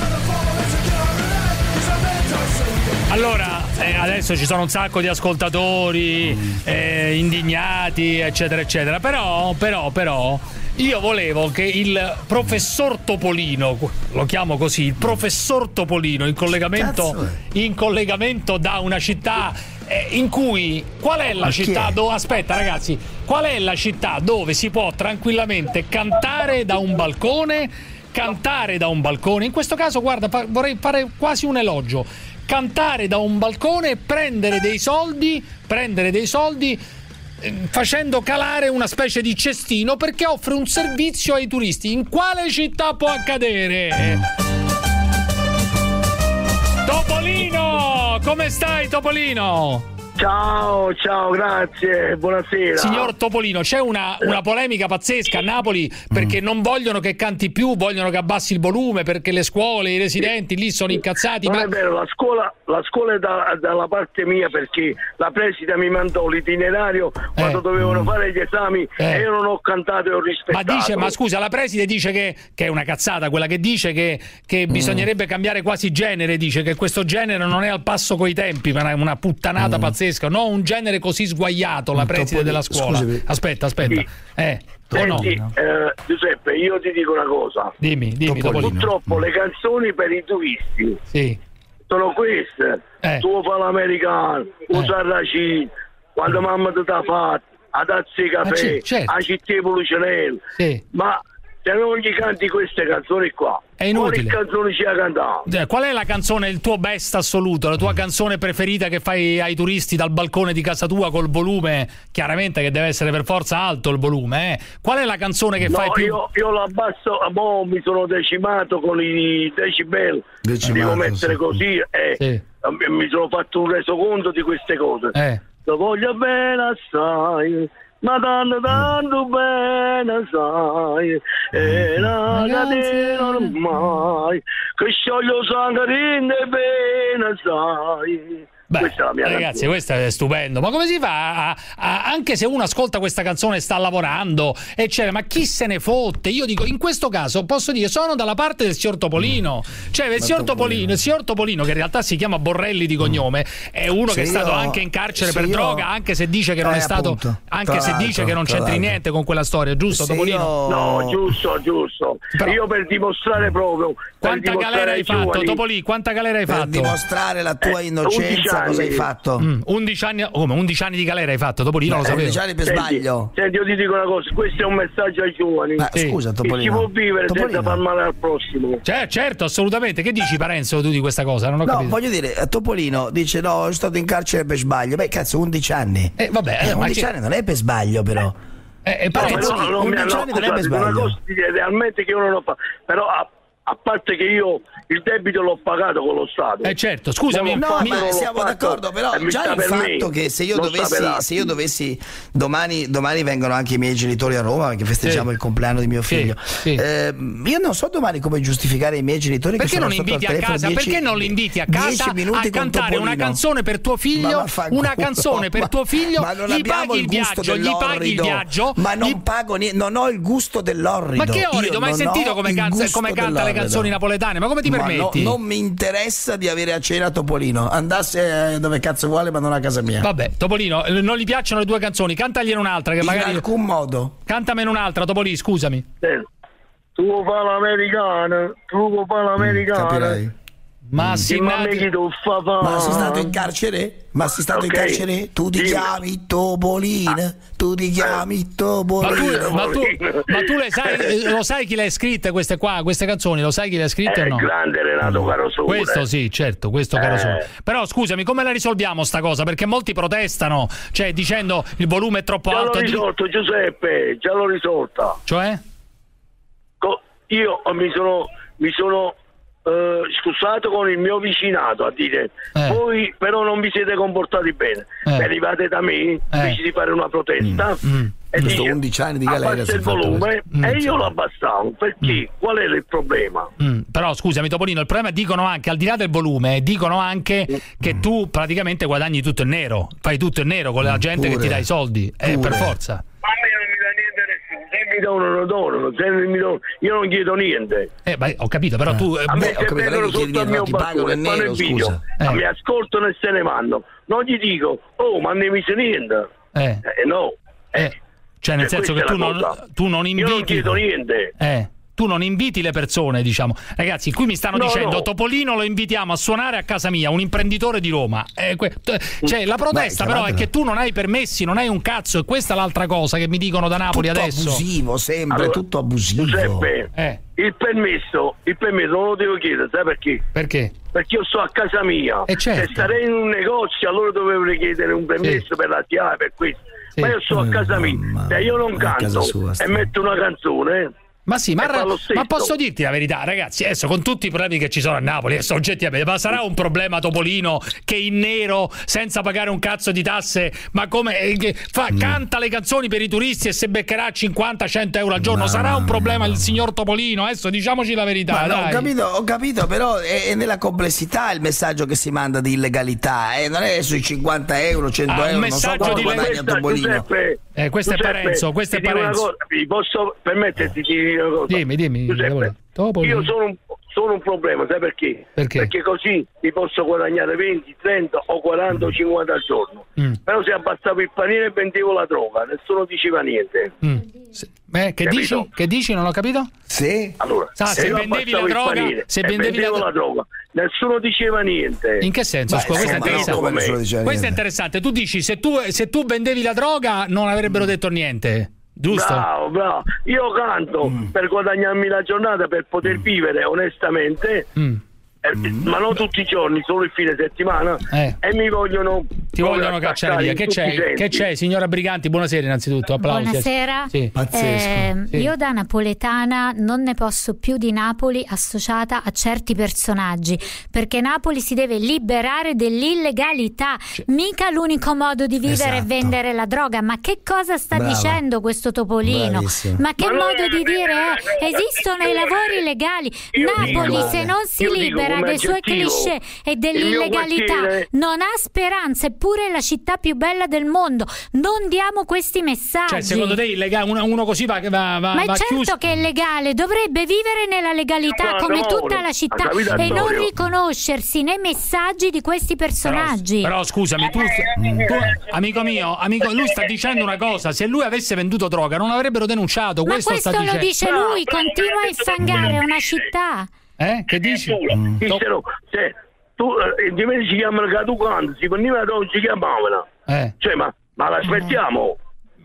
Allora, eh, adesso ci sono un sacco di ascoltatori eh, indignati, eccetera, eccetera. Però, però, però, io volevo che il professor Topolino, lo chiamo così, il professor Topolino in collegamento, in collegamento da una città eh, in cui, qual è la Ma città è? dove, aspetta ragazzi, qual è la città dove si può tranquillamente cantare da un balcone, cantare da un balcone, in questo caso guarda, fa, vorrei fare quasi un elogio, cantare da un balcone e prendere dei soldi, prendere dei soldi facendo calare una specie di cestino perché offre un servizio ai turisti. In quale città può accadere? Topolino! Come stai, Topolino? Ciao, ciao, grazie, buonasera. Signor Topolino, c'è una, una polemica pazzesca a Napoli perché mm. non vogliono che canti più, vogliono che abbassi il volume perché le scuole, i residenti lì sono incazzati. Non ma... è vero, la scuola, la scuola è da, dalla parte mia perché la presida mi mandò l'itinerario quando eh. dovevano fare gli esami eh. e io non ho cantato e ho rispettato. Ma dice, ma scusa, la preside dice che, che è una cazzata quella che dice che, che mm. bisognerebbe cambiare quasi genere, dice che questo genere non è al passo coi tempi, ma è una puttanata mm. pazzesca. No, un genere così sguaiato la preside della scuola. Scusami. Aspetta, aspetta. Sì. Eh, Senti, no? eh, Giuseppe, io ti dico una cosa. Dimmi, dimmi. Topolino. Purtroppo le canzoni per i turisti sì. sono queste. Eh. Tu fa l'americano, usa il racino, quando mamma ti ha fatto, a tazzi caffè, certo. a città Lucinello. Sì. Ma se non gli canti queste canzoni qua, è inutile. quali canzoni ci ha cantato? Qual è la canzone, il tuo best assoluto, la tua canzone preferita che fai ai turisti dal balcone di casa tua col volume, chiaramente che deve essere per forza alto il volume, eh? Qual è la canzone che no, fai più? Io, io la abbasso, mo mi sono decimato con i decibel, devo mettere sì. così, eh, sì. mi sono fatto un resoconto di queste cose. Eh. Lo voglio bene assai, ma tanto tanto bene sai, e la catena ormai che scioglie sangue bene sai. Beh, questa è la mia ragazzi, canzone. questo è stupendo. Ma come si fa a, a, anche se uno ascolta questa canzone e sta lavorando, eccetera, ma chi se ne fotte? Io dico, in questo caso posso dire, sono dalla parte del signor Topolino. Cioè, il signor Topolino, il signor Topolino, che in realtà si chiama Borrelli di cognome, è uno se che è stato io, anche in carcere per io, droga, anche se dice che non eh, è stato, appunto, anche se dice che non c'entri niente con quella storia, giusto, se Topolino? Io... No, giusto, giusto. Però, io per dimostrare proprio. Quanta per galera hai fatto, giovani, Topolino? Quanta galera hai per fatto? Per dimostrare la tua eh, innocenza. Cosa hai fatto? Mm, undici anni, oh, come undici anni di galera hai fatto, Topolino? Lo sapevo. undici anni per senti, sbaglio. Senti, io ti dico una cosa, questo è un messaggio ai giovani. Ma sì. Scusa, Topolino. E si può vivere Topolino. senza far male al prossimo. Cioè, certo, assolutamente. Che dici, Parenzo, tu di questa cosa? Non ho no, capito. voglio dire, Topolino dice no, sono stato in carcere per sbaglio. Beh, cazzo, undici anni. Eh, vabbè, eh, undici che... anni non è per sbaglio, però. Eh, eh, Parenzo, no, no, no, undici no, anni non è per sbaglio. Una cosa realmente che io non ho fatto. Però a, a parte che io il debito l'ho pagato con lo Stato. Eh certo, scusami. No, mi... ma siamo d'accordo, però già il fatto che se io non dovessi, se io dovessi domani, domani vengono anche i miei genitori a Roma perché festeggiamo sì. il compleanno di mio figlio. Sì, sì. Eh, io non so domani come giustificare i miei genitori perché che sono non inviti a casa? dieci, perché non li inviti a casa a cantare una canzone per tuo figlio? Una canzone per tuo figlio? Ma non gli paghi il viaggio, gli paghi il viaggio? Ma non gli... pago niente, non ho il gusto dell'orrido. Ma che orrido? Ma hai sentito come canta, come canta le canzoni napoletane? Ma come ti ma permetti? No, non mi interessa di avere a cena Topolino. Andasse dove cazzo vuole, ma non a casa mia. Vabbè, Topolino, non gli piacciono le tue canzoni, cantagliene un'altra che in magari. In alcun modo. Cantamene un'altra, Topolino, scusami. Eh, tu fa l'americana, tu fa l'americana. Mm, capirai. Ma, mm. si ma sei stato in carcere? Ma sei stato okay. in carcere? Tu ti sì. chiami Topolino? Ah. Tu ti chiami Topolino? Ma tu, ma tu, ma tu le sai, lo sai chi le ha scritte queste qua, queste canzoni? Lo sai chi le ha scritte eh, o no? Grande Renato Carosone. Questo sì, certo, questo eh. Carosone. Però scusami, come la risolviamo sta cosa? Perché molti protestano, cioè dicendo il volume è troppo già alto. Già l'ho risolto, di... Giuseppe, già l'ho risolta. Cioè? Co- io mi sono... Mi sono Uh, scusato con il mio vicinato a dire eh. voi però non vi siete comportati bene eh. arrivate da me eh. invece di fare una protesta mm. Mm. e dice undici anni di galera abbassa il volume mm. e io lo abbassavo perché mm. qual era il problema? Mm. Però scusami Topolino, il problema dicono anche al di là del volume dicono anche mm. che tu praticamente guadagni tutto in nero, fai tutto in nero con la gente Pure. che ti dà i soldi eh, per forza. Mi donano, donano, se mi donano, io non chiedo niente. Eh, beh, ho capito, però tu. Eh, a me ho capito, vengono sotto al mio balcone, fanno il video, eh. mi ascoltano e se ne vanno. Non gli dico, oh, ma ne mi sei niente. Eh. eh no. Eh. Cioè, nel cioè, senso che tu non, tu non inviti. Io non chiedo niente. Eh. Tu non inviti le persone, diciamo. Ragazzi, qui mi stanno no, dicendo no. Topolino lo invitiamo a suonare a casa mia, un imprenditore di Roma. Eh, que- cioè, la protesta Beh, però è che tu non hai permessi, non hai un cazzo, e questa è l'altra cosa che mi dicono da Napoli tutto adesso. Abusivo, sempre, allora, tutto abusivo. Giuseppe, eh. il permesso, il permesso non lo devo chiedere, sai perché? Perché? Perché io sto a casa mia. Eh certo. Se starei in un negozio, allora dovevo richiedere un permesso sì. per la chiave, per questo. Sì. Ma io sto a casa mia, se io non canto sua, e metto una canzone. Ma sì, ma, ra- ma posso dirti la verità, ragazzi, adesso con tutti i problemi che ci sono a Napoli, adesso oggettivamente, ma sarà un problema Topolino che in nero, senza pagare un cazzo di tasse, ma come eh, fa, mm. canta le canzoni per i turisti e se beccherà cinquanta cento euro al giorno, no, sarà un problema no. il signor Topolino, adesso diciamoci la verità. Ma dai. No, ho capito, ho capito, però è, è nella complessità il messaggio che si manda di illegalità, eh? Non è sui cinquanta euro, cento ah, euro, un messaggio non so di guadagna Topolino. Giuseppe, eh, questo Giuseppe, è Parenzo, questo è Parenzo. Vi posso permetterti di dire una cosa? Dimmi, dimmi. Giuseppe, io sono un, sono un problema, sai perché? Perché? Perché così mi posso guadagnare venti, trenta o quaranta o cinquanta al giorno. Mm. Però se abbassavo il panino e vendevo la droga, nessuno diceva niente. Mm. Se, beh, che dici? Che dici? Non ho capito? Sì. Allora, Sa, se, se vendevi la droga, panine, se vendevi la... la droga, nessuno diceva niente. In che senso? Beh, Scusa, questo, insomma, è interessante. No, questo è interessante. Tu dici se tu, se tu vendevi la droga non avrebbero mm. detto niente. Giusto? Bravo, bravo. Io canto mm. per guadagnarmi la giornata, per poter mm. vivere onestamente, mm. eh, mm. ma non tutti i giorni, solo il fine settimana. Eh. E mi vogliono ti vogliono cacciare via. Che c'è? Che c'è, signora Briganti? Buonasera, innanzitutto. Applausi. Buonasera. Sì. Eh, sì. Io da napoletana non ne posso più di Napoli associata a certi personaggi, perché Napoli si deve liberare dell'illegalità. C- Mica l'unico modo di vivere esatto. è vendere la droga. Ma che cosa sta Brava. dicendo questo Topolino? Bravissimo. Ma che ma modo di dire è? Esistono i lavori legali. Io Napoli dico, se non si libera dei suoi cliché e dell'illegalità non ha speranza. Eppure è la città più bella del mondo. Non diamo questi messaggi. Cioè, secondo te illegale, uno, uno così va, va, va ma va certo chiuso. che è legale, dovrebbe vivere nella legalità no, come no, tutta la città e non riconoscersi nei messaggi di questi personaggi. Però, però scusami, tu, tu amico mio, amico, lui sta dicendo una cosa: se lui avesse venduto droga non avrebbero denunciato. Ma questo, questo sta lo dicendo. dice lui, continua a infangare una città. Eh? Che dici? Mm. Dissero, se tu eh, di me si chiamano caducando, si veniva da non si chiamavano. Eh. Cioè, ma, ma l'aspettiamo.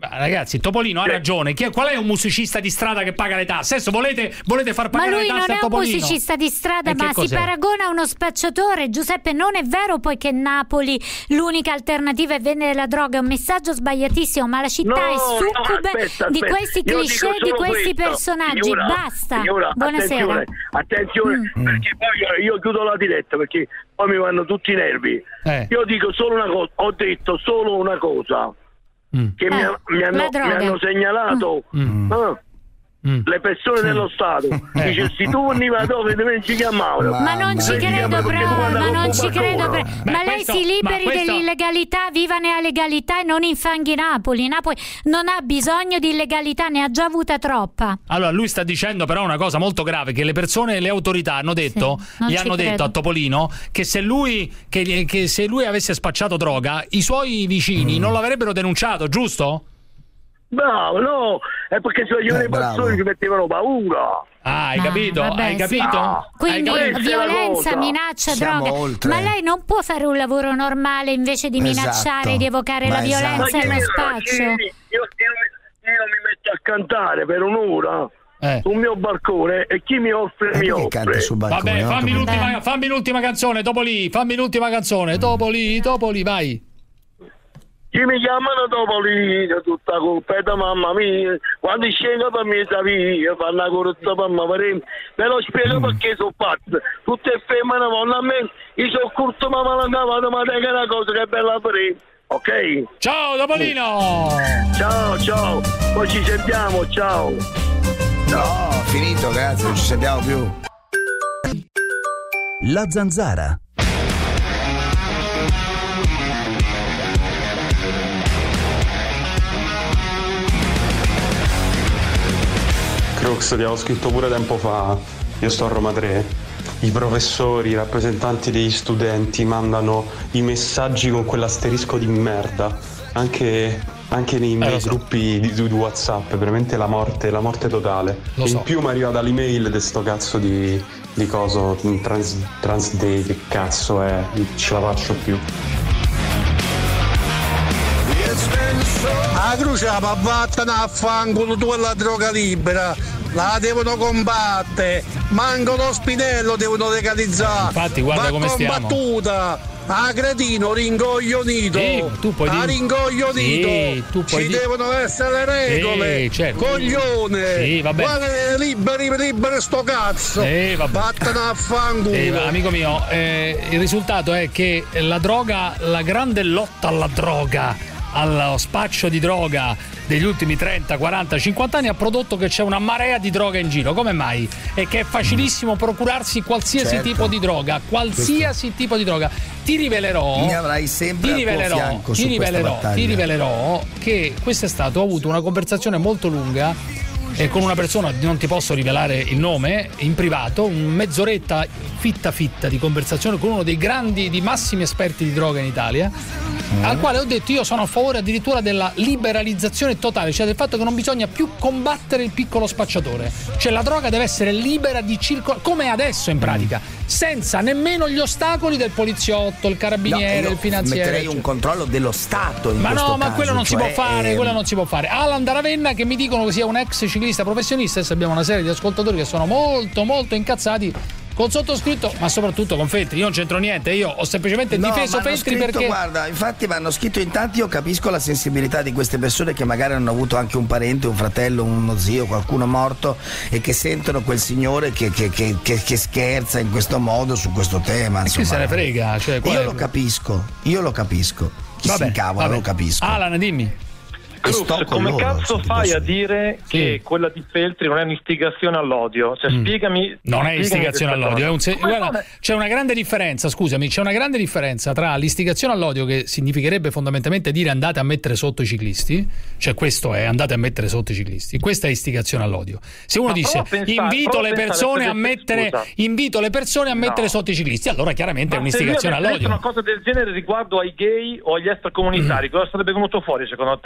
Ragazzi, Topolino ha ragione. Chi è, qual è un musicista di strada che paga le tasse? Adesso volete, volete far pagare le tasse a Topolino? Ma lui non è un musicista di strada, e ma si paragona a uno spacciatore. Giuseppe, non è vero poi che Napoli l'unica alternativa è vendere la droga. È un messaggio sbagliatissimo, ma la città no, è succube no, aspetta, di aspetta. questi Io cliché, di questi questo. personaggi. Signora, Basta. Signora, Buonasera. Attenzione, attenzione mm. perché poi io chiudo la diretta perché poi mi vanno tutti i nervi. Eh. Io dico solo una cosa, ho detto solo una cosa. Mm. Che eh, mi, mi, hanno, mi hanno segnalato mm. eh, mm. le persone mm. dello Stato. Eh. Dice, se tu veniva dove ti vengi chiamavano. Ma non ci credo proprio, ma non ci credo proprio. Ma lei questo, si liberi questo... dell'illegalità, viva nella legalità e non infanghi Napoli. Napoli non ha bisogno di illegalità, ne ha già avuta troppa. Allora lui sta dicendo però una cosa molto grave, che le persone, le autorità hanno detto, sì, gli hanno credo. detto a Topolino che se lui che, che se lui avesse spacciato droga, i suoi vicini mm. non l'avrebbero denunciato, giusto? Bravo, no, è perché se le persone ci mettevano paura. Ah, hai no, capito? Vabbè, hai capito? Sì. Ah, quindi hai capito? violenza, minaccia, Siamo droga. oltre. Ma lei non può fare un lavoro normale invece di minacciare, esatto. di evocare Ma la esatto. violenza e lo spaccio? Io, io, io, io mi metto a cantare per un'ora eh. sul mio balcone e chi mi offre e mi offre. Sul balcone, Vabbè, no? fammi l'ultima, fammi l'ultima canzone, Topoli, fammi l'ultima canzone, Topoli, Topoli, vai. Chi mi chiamano Topolino, tutta colpa è da mamma mia, quando scendo per me via, fanno una coruzza per me, ve lo spiego mm. perché sono pazzo, tutte femmine vanno a me, io sono curto ma me la cavano, ma te che è una cosa che è bella per me, ok? Ciao Topolino! Ciao, ciao, poi ci sentiamo, ciao! No, finito, grazie, non ci sentiamo più. La Zanzara. Crux, ti avevo scritto pure tempo fa, io sto a Roma tre, i professori, i rappresentanti degli studenti mandano i messaggi con quell'asterisco di merda, anche, anche nei miei eh, so. gruppi di, di WhatsApp, veramente la morte, la morte totale. Lo in so. più mi arriva dall'email di sto cazzo di, di coso, trans, trans day, che cazzo è, non ce la faccio più. La Croce ma vattene a fanculo, tu e la droga libera la devono combattere, manco lo spinello devono legalizzare. Infatti guarda va come stiamo. combattuta a cretino ringoglionito, sì, tu puoi a dire... ringoglionito, sì, tu puoi ci dire... devono essere le regole, sì, certo. Coglione, sì, vabbè. guarda, liberi liberi sto cazzo, sì, vattene a fanculo. Sì, amico mio, eh, il risultato è che la droga, la grande lotta alla droga, allo spaccio di droga degli ultimi trenta, quaranta, cinquanta anni ha prodotto che c'è una marea di droga in giro. Come mai? E che è facilissimo procurarsi qualsiasi certo. tipo di droga, qualsiasi Questo. tipo di droga. Ti rivelerò, mi avrai sempre ti rivelerò, al tuo fianco ti su rivelerò, questa ti rivelerò che quest'estate ho avuto una conversazione molto lunga e con una persona, non ti posso rivelare il nome, in privato, un mezz'oretta fitta fitta di conversazione con uno dei grandi, di massimi esperti di droga in Italia, mm. al quale ho detto io sono a favore addirittura della liberalizzazione totale, cioè del fatto che non bisogna più combattere il piccolo spacciatore, cioè la droga deve essere libera di circolare, come è adesso in pratica, mm. senza nemmeno gli ostacoli del poliziotto, il carabiniere, no, il finanziere. Metterei un controllo dello Stato in ma questo no, ma caso, quello non cioè, si può fare, ehm... quello non si può fare. Alan da Ravenna che mi dicono che sia un ex ciclista professionista, adesso abbiamo una serie di ascoltatori che sono molto molto incazzati col sottoscritto, ma soprattutto con Feltri. Io non c'entro niente, io ho semplicemente no, difeso Feltri scritto, perché guarda, infatti mi hanno scritto in tanti, io capisco la sensibilità di queste persone che magari hanno avuto anche un parente, un fratello, uno zio, qualcuno morto e che sentono quel signore che, che, che, che, che scherza in questo modo su questo tema, insomma. E chi se ne frega, cioè, io è... lo capisco, io lo capisco, chi vabbè, si incavola lo capisco. Alan, dimmi. Cruz, come loro, cazzo fai a dire sì. che quella di Feltri non è un'istigazione all'odio? Cioè, mm. spiegami. Non è istigazione all'odio, è un se- guarda, vabbè. c'è una grande differenza, scusami, c'è una grande differenza tra l'istigazione all'odio, che significherebbe fondamentalmente dire andate a mettere sotto i ciclisti, cioè questo è andate a mettere sotto i ciclisti, questa è istigazione all'odio. Se uno Ma dice pensare, invito le persone a mettere scusa. invito le persone a mettere no. sotto i ciclisti, allora chiaramente Ma è un'istigazione all'odio. Ma una cosa del genere riguardo ai gay o agli extracomunitari, mm. cosa sarebbe venuto fuori secondo te? No,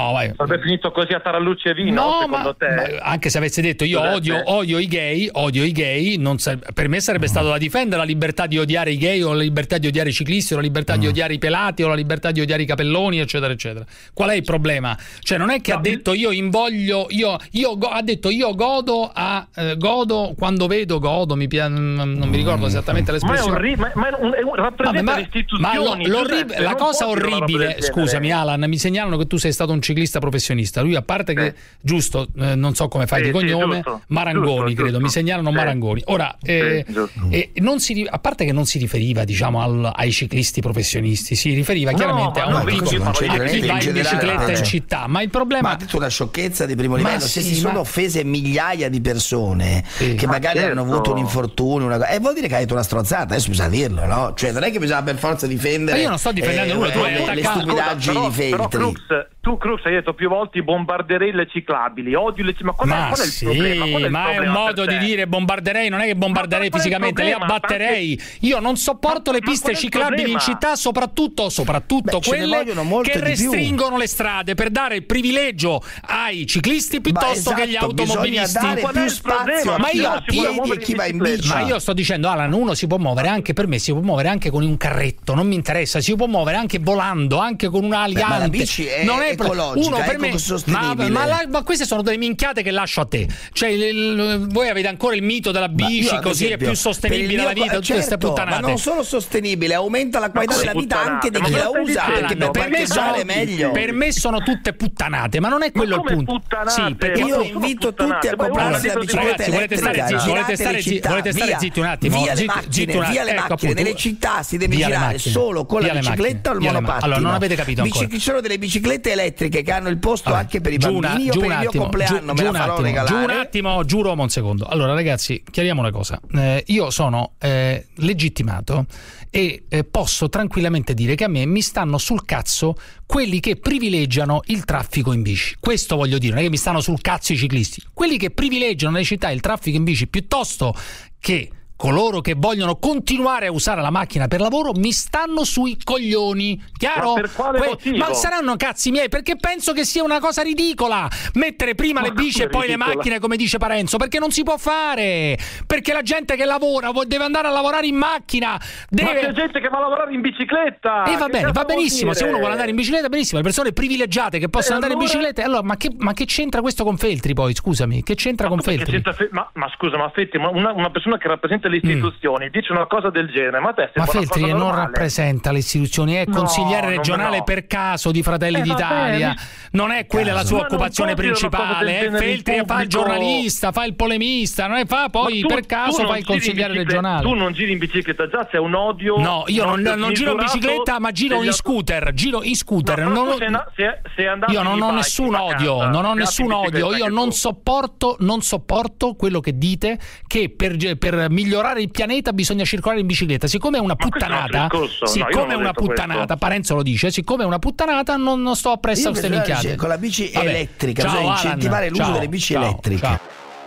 No, vai. Sarebbe finito così a tarallucci e vino, no, secondo ma, te? Ma anche se avesse detto io odio, odio i gay, odio i gay, non sa- per me sarebbe stato da difendere la libertà di odiare i gay o la libertà di odiare i ciclisti o la libertà mm. di odiare i pelati o la libertà di odiare i capelloni, eccetera, eccetera. Qual è il problema? Cioè non è che no, ha detto io invoglio, io, io go- ha detto io godo a eh, godo quando vedo godo, mi piace, non, non mi ricordo esattamente l'espressione. Ma è orri- ma, ma è un, è un, rappresenta Vabbè, ma, le istituzioni. Ma lo, la cosa orribile, scusami Alan, mi segnalano che tu sei stato un ciclista professionista. Lui, a parte che, sì. giusto, eh, non so come fai sì, di cognome, sì, giusto, Marangoni, giusto, credo, giusto. mi segnalano sì. Marangoni. Ora, eh, sì, e non si, a parte che non si riferiva, diciamo, al, ai ciclisti professionisti, si riferiva chiaramente no, a, un no, piccolo, a chi va in bicicletta in città. Ma il problema. Ma ha detto una sciocchezza di primo livello. Se sì, si sono ma... offese migliaia di persone sì. che magari ma certo. hanno avuto un infortunio, una... e vuol dire che hai detto una stronzata, adesso bisogna dirlo, no? Cioè, non è che bisogna per forza difendere. Ma io non sto difendendo eh, nulla, tu hai le, le stupidaggini di Feltri. Però Crux, tu Crux hai detto più volte bombarderei le ciclabili, odio le ciclabili. Ma qual, ma qual è il sì, problema? Qual è il ma è un modo di dire bombarderei, non è che bombarderei fisicamente, le abbatterei. Perché... Io non sopporto ma, le piste ciclabili in città, soprattutto, soprattutto Beh, quelle che restringono le strade per dare il privilegio ai ciclisti piuttosto esatto, che agli automobilisti. Qual è il problema? Ma io a piedi e chi va in bici. Ma io sto dicendo, Alan, uno si può muovere anche per me, si può muovere anche con un carretto, non mi interessa, si può muovere anche volando, anche con un aliante. Ma la bici è non è ecologica, uno per me, ma, ma, la, ma queste sono delle minchiate che lascio a te. Cioè, il, il, voi avete ancora il mito della bici, così esempio, è più sostenibile la vita, tutte certo, queste puttanate. Ma non solo sostenibile, aumenta la qualità della vita anche di chi la usa, perché per parcheggiare è meglio. Per me sono tutte puttanate, ma non è quello il punto. Sì, perché io invito tutti a comprarsi la bicicletta elettrica. Volete stare zitti, volete stare zitti un attimo? Via le macchine, via le macchine, nelle città si deve girare solo con la bicicletta o il monopattino. Allora non avete capito ancora. Ci sono delle biciclette elettriche che hanno il posto anche per i bambini. Io per il mio compleanno me la farò regalare. Giù un attimo, giuro un secondo. Allora ragazzi, chiariamo una cosa. Eh, io sono eh, legittimato e eh, posso tranquillamente dire che a me mi stanno sul cazzo quelli che privilegiano il traffico in bici. Questo voglio dire, non è che mi stanno sul cazzo i ciclisti. Quelli che privilegiano nelle città il traffico in bici piuttosto che coloro che vogliono continuare a usare la macchina per lavoro mi stanno sui coglioni, chiaro? Ma per quale que- motivo? Ma saranno cazzi miei, perché penso che sia una cosa ridicola mettere prima ma le bici e poi ridicola. le macchine, come dice Parenzo, perché non si può fare, perché la gente che lavora deve andare a lavorare in macchina, deve... ma c'è gente che va a lavorare in bicicletta e eh, va bene, va benissimo, dire? Se uno vuole andare in bicicletta benissimo, le persone privilegiate che possono eh, andare allora... in bicicletta, allora ma che, ma che c'entra questo con Feltri poi, scusami, che c'entra ma con Feltri? Fe- ma, ma scusa, ma Feltri, ma una, una persona che rappresenta le istituzioni mm. dice una cosa del genere, ma te ma Feltri non normale. rappresenta le istituzioni, è no, consigliere regionale no. per caso di Fratelli eh, d'Italia, bene. non è quella caso. la sua ma occupazione principale, eh, Feltri fa il giornalista, fa il polemista, non è fa poi tu, per caso fa il consigliere regionale. Tu non giri in bicicletta, già c'è un odio. No, io non, non giro in bicicletta, ma giro in scooter, giro in scooter. No, non, sei na- sei, sei io non ho nessun odio, non ho nessun odio, io non sopporto, non sopporto quello che dite che per, per migliorare il pianeta bisogna circolare in bicicletta. Siccome è una puttanata, siccome è una puttanata, Parenzo lo dice, siccome è una puttanata non, non sto appresso a queste minchiate. Con la bici Vabbè. elettrica, ciao, bisogna incentivare Alan. l'uso ciao, delle bici ciao, elettriche. Ciao.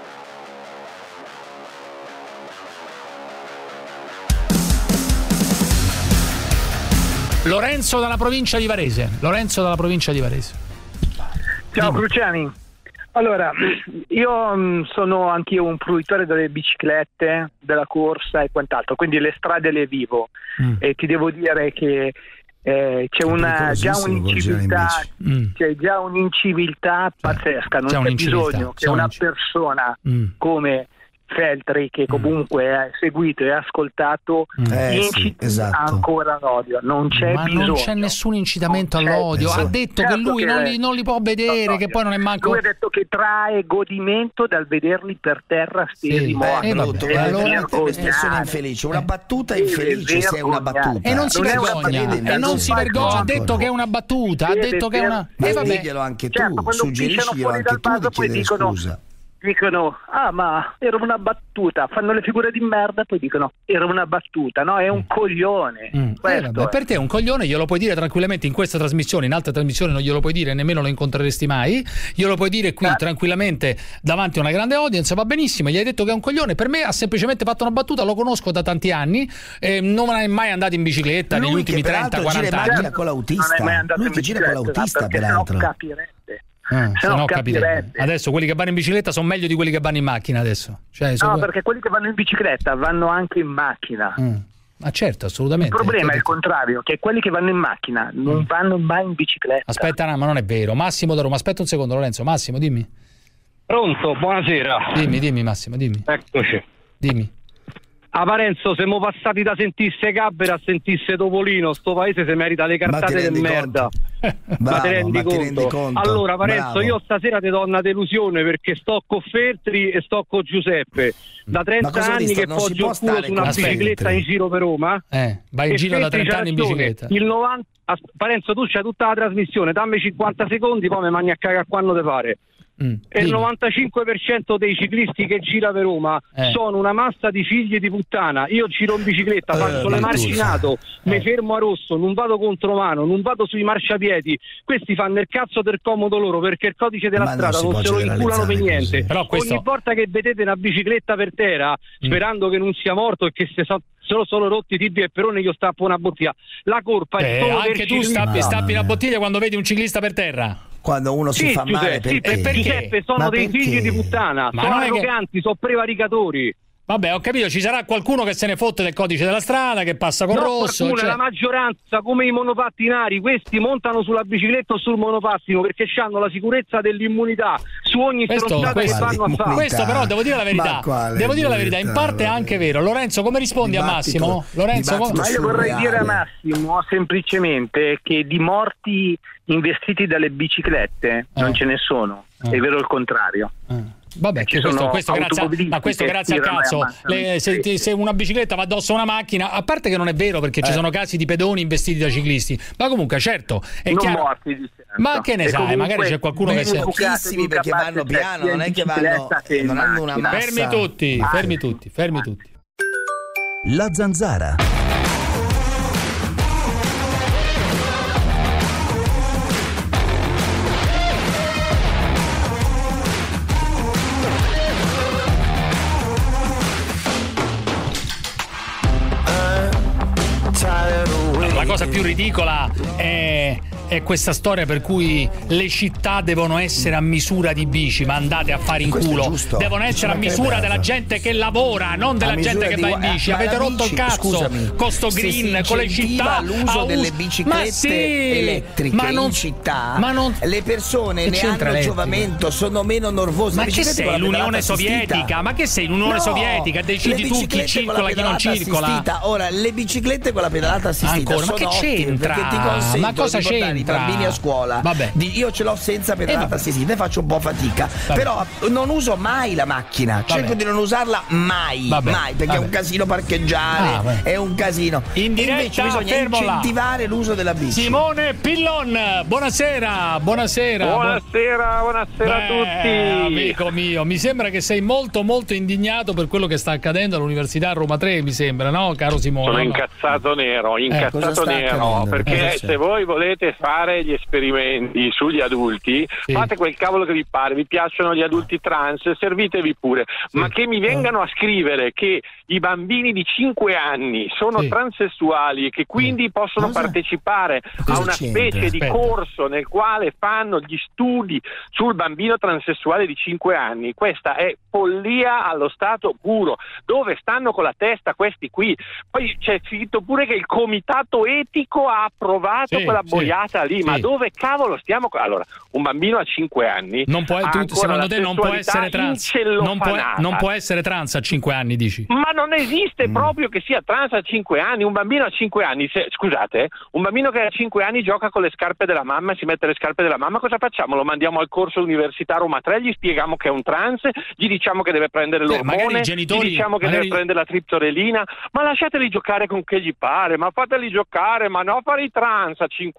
Lorenzo dalla provincia di Varese. Lorenzo dalla provincia di Varese. Ciao Cruciani. Allora, io mh, sono anch'io un fruitore delle biciclette, della corsa e quant'altro, quindi le strade le vivo mm. e ti devo dire che eh, c'è una già un'inciviltà, mm. c'è già un'inciviltà pazzesca, non c'è, c'è bisogno che una persona mm. come Feltri, che comunque è seguito e ascoltato, eh, inciti sì, esatto. ancora l'odio. Non c'è Ma bisogno. non c'è nessun incitamento non all'odio. C'è, ha detto certo che lui che non, li, non li può vedere, no, che poi non è manco. Lui ha detto che trae godimento dal vederli per terra stesi sì, morti. Eh, vabbè, eh, allora persone infelici. Una battuta infelice se è una battuta. E non si non vergogna. E non si vergogna. Ha detto che è una battuta. Ha detto che è una. E vabbè, diglielo anche tu. Suggeriscilo anche tu di chiedere scusa. dicono ah ma era una battuta, fanno le figure di merda, poi dicono era una battuta, no, è un mm. coglione. Mm. Eh, vabbè, per te è un coglione, glielo puoi dire tranquillamente in questa trasmissione, in altre trasmissioni non glielo puoi dire, nemmeno lo incontreresti mai, glielo puoi dire qui ah. tranquillamente davanti a una grande audience, va benissimo, gli hai detto che è un coglione, per me ha semplicemente fatto una battuta, lo conosco da tanti anni, eh, non è mai andato in bicicletta lui negli ultimi trenta quaranta anni. Gira con l'autista, non è mai andato lui in bicicletta, gira con l'autista peraltro. Ah, se no, no capirebbe. Adesso quelli che vanno in bicicletta sono meglio di quelli che vanno in macchina adesso. Cioè, no, sono... perché quelli che vanno in bicicletta vanno anche in macchina. Mm. Ma certo, assolutamente. Il problema certo. è il contrario, che quelli che vanno in macchina non mm. vanno mai in bicicletta. Aspetta, no, ma non è vero. Massimo da Roma, aspetta un secondo, Lorenzo. Massimo, dimmi. Pronto, buonasera. Dimmi, dimmi Massimo, dimmi. Eccoci. Dimmi. A Parenzo siamo passati da sentisse Gabbera a sentisse Topolino, sto paese si merita le cartate di merda. Bravo, ma ti rendi, ma conto? ti rendi conto? Allora Parenzo, Bravo. io stasera ti do una delusione perché sto con Feltri e sto con Giuseppe. Da trenta anni che poggio il culo su una bicicletta in giro per Roma. Eh, vai in giro da trenta anni in bicicletta. Il novanta Parenzo, tu c'hai tutta la trasmissione, dammi cinquanta secondi, poi mi mangi a cagare quando te pare. Mm, e il novantacinque per cento dei ciclisti che gira per Roma eh. sono una massa di figli di puttana. Io giro in bicicletta, faccio uh, l'emarginato, eh. mi fermo a rosso, non vado contromano, non vado sui marciapiedi. Questi fanno il cazzo del comodo loro perché il codice della Ma strada non, non se lo inculano per niente. Però questo... Ogni volta che vedete una bicicletta per terra, mm. sperando che non sia morto e che se so solo sono rotti tibia e perone, io stappo una bottiglia. La colpa eh, è solo anche tu stappi, stappi una bottiglia quando vedi un ciclista per terra. Quando uno sì, si fa Giuseppe, male sì, perché? perché? Giuseppe, sono Ma dei perché? figli di puttana, Ma sono non è arroganti, che... sono prevaricatori. Vabbè, ho capito, ci sarà qualcuno che se ne fotte del codice della strada, che passa con no, rosso. Qualcuno, cioè... la maggioranza, come i monopattinari, questi montano sulla bicicletta o sul monopattino perché hanno la sicurezza dell'immunità su ogni stronzata che vanno a fare. Questo però devo dire la verità. Devo dire la verità, in parte è anche vero. Lorenzo, come rispondi dibattito, a Massimo? Lorenzo, come... Ma io vorrei dire a Massimo semplicemente che di morti investiti dalle biciclette eh. non ce ne sono. Eh. È vero il contrario. Eh. Vabbè, che questo, questo, grazie, ma questo grazie a cazzo. Le, se, se una bicicletta va addosso a una macchina, a parte che non è vero perché eh. ci sono casi di pedoni investiti da ciclisti, ma comunque certo è non chiaro. Morti di certo. Ma che ne e sai, magari c'è qualcuno che si pochissimi perché vanno piano, non è che vanno non hanno una massa. Fermi tutti, ah. fermi tutti, fermi tutti. La Zanzara. La cosa più ridicola è, è questa storia per cui le città devono essere a misura di bici, ma andate a fare in culo. Devono essere a misura della gente che lavora, non della gente che va in bici. Eh, Avete rotto il cazzo scusami, con sto green, con le città. L'uso us- delle biciclette sì, elettriche ma non, in città, ma non, le persone ne hanno elettrica? giovamento, sono meno nervose. Ma che sei l'Unione Sovietica? Ma che sei l'Unione no, Sovietica? Decidi tu chi circola e chi non circola. Assistita. Ora, le biciclette con la pedalata assistita Ancora, sono ma che c'entra? Perché ti consentono ma cosa di portare i bambini a scuola. Vabbè. Di, io ce l'ho senza pedalata eh, assistita e faccio un po' fatica. Vabbè. Però non uso mai la macchina. Vabbè. Cerco di non usarla mai. Vabbè. Mai, perché Vabbè. è un casino parcheggiare. Ah, è un casino. In diretta, invece bisogna incentivare là. l'uso della bici. Simone Pillon, buonasera. Buonasera. Buonasera, buonasera Beh, a tutti. Amico mio, mi sembra che sei molto molto indignato per quello che sta accadendo all'Università Roma tre, mi sembra, no, caro Simone? Sono no? incazzato nero, incazzato eh, nero, perché eh, se voi volete fare gli esperimenti sugli adulti, sì. fate quel cavolo che vi pare, vi piacciono gli adulti trans, servitevi pure, sì. ma che mi vengano a scrivere che i bambini di cinque anni sono sì. transessuali e che quindi possono Cosa? partecipare Cosa a una c'entra? specie di Aspetta. corso nel quale fanno gli studi sul bambino transessuale di cinque anni, questa è follia allo stato puro. Dove stanno con la testa questi qui? Poi c'è scritto pure che il comitato etico ha approvato sì, quella boiata sì, lì, sì. ma dove cavolo stiamo? Allora, un bambino a cinque anni non può, tu, secondo te non può essere trans? Non può, non può essere trans a cinque anni, dici? Ma non esiste mm. proprio che sia trans a cinque anni. Un bambino a cinque anni, se, scusate, un bambino che a cinque anni gioca con le scarpe della mamma, si mette le scarpe della mamma, cosa facciamo? Lo mandiamo al corso Università Roma tre, gli spieghiamo che è un trans, gli diciamo che deve prendere l'ormone, eh, genitori, gli diciamo che magari... deve prendere la triptorelina, ma lasciateli giocare con che gli pare, ma fateli giocare, ma no fare i trans a cinque anni. Però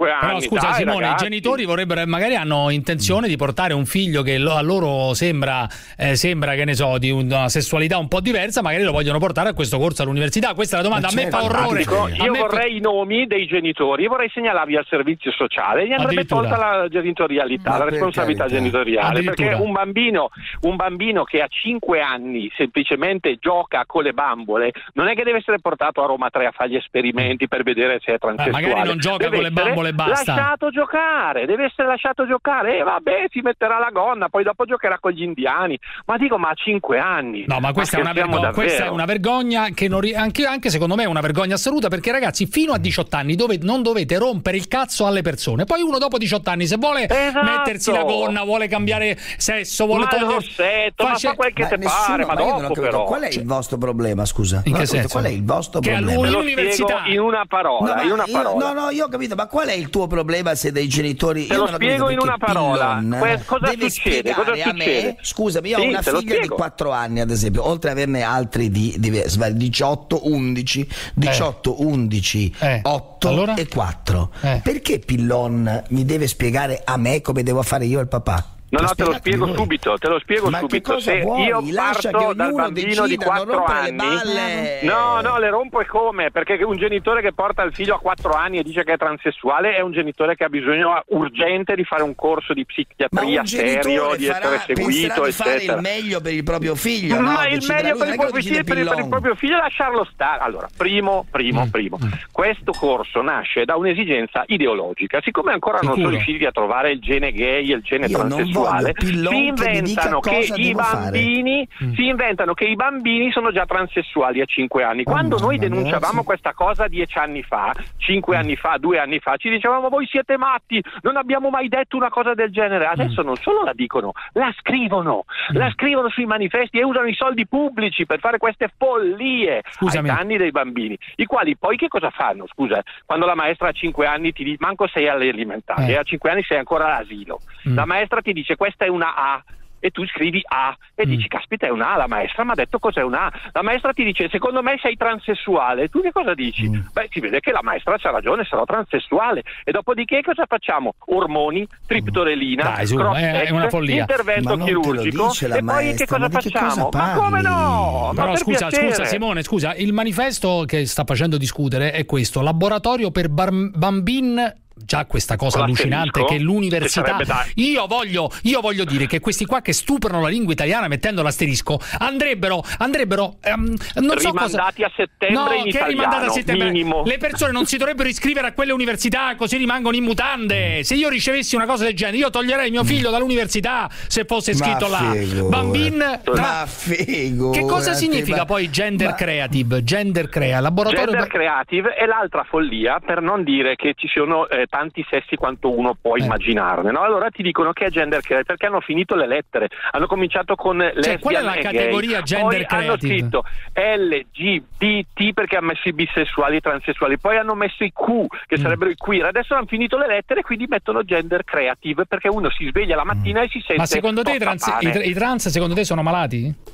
scusa dai, Simone, ragazzi. i genitori vorrebbero, magari hanno intenzione di portare un figlio che lo, a loro sembra, eh, sembra che ne so, di una sessualità un po' diversa, magari lo vogliono portare a questo corso all'università. Questa è la domanda. A me fa orrore. Io me vorrei fa... i nomi dei genitori, io vorrei segnalarvi al servizio sociale, gli andrebbe tolta la genitorialità, Ma la per responsabilità carità. genitoriale, perché Addirittura. un bambino, un bambino che a cinque anni semplicemente gioca con le bambole non è che deve essere portato a Roma tre a fare gli esperimenti per vedere se è transessuale. magari non gioca Deve con le bambole e essere basta. lasciato giocare, deve essere lasciato giocare, e vabbè, si metterà la gonna, poi dopo giocherà con gli indiani. Ma dico, ma a cinque anni? No, ma questa, ma è una, scherziamo vergogna, questa è davvero? una vergogna che non ri- anche, anche secondo me è una vergogna assoluta, perché ragazzi fino a diciotto anni dove non dovete rompere il cazzo alle persone. Poi uno dopo diciotto anni se vuole Esatto. mettersi la gonna, vuole cambiare sesso, vuole Ma togliere il rossetto, ma fa quel che te nessuno- pare, ma io non ho dopo capito, però. qual è il vostro problema, scusa? In Non che ho capito, senso? Qual è il vostro Che problema? Te lo all'università spiego in una parola, No, in una io- parola. no, no, io ho capito, ma qual è il tuo problema se dei genitori... Te io lo non ho spiego capito in una perché parola. Pillon Que- cosa deve succede? spiegare Cosa a me, succede? scusami, io Sì, ho una te lo figlia di spiego. quattro anni ad esempio, oltre ad averne altri di, di diciotto, undici, diciotto, undici, Eh. otto Allora? e quattro. Eh. Perché Pillon mi deve spiegare a me come devo fare io il papà? No, no, te lo Spiegate spiego voi. subito, te lo spiego Ma che subito. cosa Se vuoi? io Lascia parto che dal ognuno bambino di decida, non quattro rompere le anni, balle. no, no, le rompo e come? Perché un genitore che porta il figlio a quattro anni e dice che è transessuale è un genitore che ha bisogno urgente di fare un corso di Ma psichiatria un serio, genitore di farà, essere penserà seguito, di fare eccetera. il meglio per il proprio figlio, Ma no? il Deciderà meglio lui, per non il è che lo proprio decide figlio, per, il- per il Pillon. proprio figlio è lasciarlo stare. Allora, primo, primo, Mm. primo. Questo corso nasce da un'esigenza ideologica. Siccome ancora non Sicuro. sono riusciti a trovare il gene gay e il gene Io non transessuale, voglio Pillon si che mi dica inventano che cosa i devo bambini si inventano che i bambini sono già transessuali a cinque anni. Quando Oh, noi mamma mia, denunciavamo sì. questa cosa dieci anni fa, cinque anni fa, due anni fa, ci dicevamo voi siete matti, non abbiamo mai detto una cosa del genere. Adesso non solo la dicono, la scrivono, la scrivono sui manifesti e usano i soldi pubblici per fare queste follie Scusami. ai danni dei bambini, i quali poi che cosa fanno? Scusa, quando la maestra a cinque anni ti dice, manco sei alle elementari, Eh. e a cinque anni sei ancora all'asilo, Mm. la maestra ti dice questa è una A, e tu scrivi A e Mm. dici caspita è una A, la maestra mi ha detto cos'è una A, la maestra ti dice secondo me sei transessuale, tu che cosa dici? Mm. Beh, si vede che la maestra c'ha ragione, sarò transessuale, e dopodiché cosa facciamo? Ormoni, triptorelina, Dai, su, è- è una follia. intervento Ma non te lo chirurgico, dice la e poi che maestra, cosa ma di che facciamo? cosa Ma parli? come no? Ma Però per scusa, piacere. scusa Simone, scusa, il manifesto che sta facendo discutere è questo: laboratorio per bar- bambin. Già questa cosa Con allucinante l'asterisco? che l'università, Che sarebbe da- io voglio io voglio dire che questi qua che stuprano la lingua italiana mettendo l'asterisco andrebbero andrebbero ehm, non so cosa, Rimandati a settembre no, in che italiano, rimandata a settembre. minimo. Le persone non si dovrebbero iscrivere a quelle università, così rimangono in mutande. Se io ricevessi una cosa del genere, io toglierei mio figlio dall'università se fosse scritto là figurati. bambin tra- Ma figurati, che cosa significa ma- poi gender ma- creative? Gender crea, laboratorio Gender per- creative è l'altra follia, per non dire che ci sono eh, tanti sessi quanto uno può Eh. immaginarne, no? Allora ti dicono che è gender creative perché hanno finito le lettere, hanno cominciato con lesbian qual è la e categoria gay. gender poi hanno creative? scritto L G B T perché hanno messo i bisessuali e i transessuali, poi hanno messo i Q che Mm. sarebbero i queer, adesso hanno finito le lettere e quindi mettono gender creative perché uno si sveglia la mattina e si sente Ma secondo te i trans, tosta i, pane. i trans secondo te sono malati?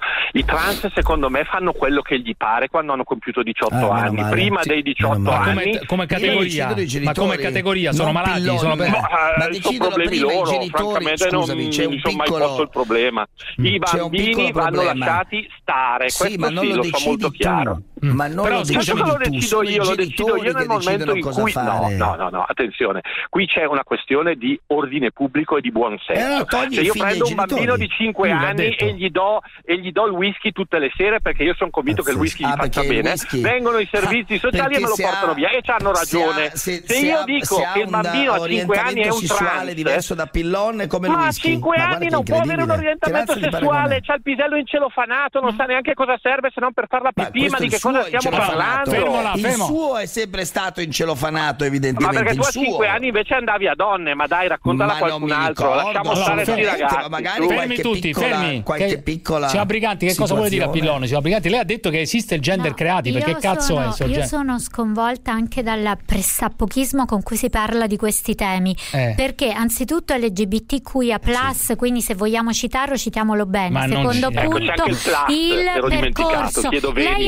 I trans secondo me fanno quello che gli pare quando hanno compiuto diciotto Ah, meno anni, male. prima Sì, dei diciotto meno male. anni. Come, come categoria? decidono i Ma genitori, come categoria sono non malati? Pillon. Sono per- Ma, Ma eh, sono decidono problemi prima i loro, genitori, francamente scusami, non c'è un mi sono mai piccolo- posto il problema. I C'è un bambini piccolo vanno problema. lasciati stare, Sì, questo ma non sì, lo lo so decidi molto tu. chiaro. Ma non Però lo scusami, decidi Questo lo tu, decido sono io, i lo decido genitori io nel che momento decidono in cosa cui no, fare. no, no, no, attenzione, qui c'è una questione di ordine pubblico e di buon Eh, senso. no, togli Se i io figli prendo ai un bambino genitori. di cinque Lui l'ha anni detto. e gli do e gli do il whisky tutte le sere perché io sono convinto che il whisky Ah, gli faccia perché il bene, whisky- vengono i servizi Ah, sociali e me lo perché se portano ha- via e c'hanno se ragione. ha- Se, Se se io ha- dico se ha che il un bambino a cinque anni è un sessuale trans, diverso da Pillon, come il ma a whisky. cinque Ma guarda anni che non può avere un incredibile. orientamento Che razza di sessuale, paragone? c'ha il pisello incelofanato, non sa neanche cosa serve se non per far la Ma pipì, questo ma di il che suo cosa stiamo incelofanato. parlando? Fermo là, Il fermo. suo è sempre stato incelofanato, Ma evidentemente. perché tu il a suo. cinque anni invece andavi a donne, ma dai, raccontala a Ma non qualcun mi altro, ricordo, lasciamo allora, stare questi fermi, ragazzi. ma magari su. qualche Fermi tutti, piccola- fermi. qualche Che- piccola Signora Briganti, che cosa vuole dire a situazione? Pillone? Signora Briganti, lei ha detto che esiste il gender No, creative, io che cazzo sono, è? sto Io gen- sono sconvolta anche dal pressappochismo con cui si parla di questi temi, Eh. perché anzitutto L G B T Q I A plus, quindi se vogliamo citarlo citiamolo bene. Ma non Secondo ci- punto Ecco, c'è anche il plus, ero dimenticato, percorso. chiedo Lei venia. ha parlato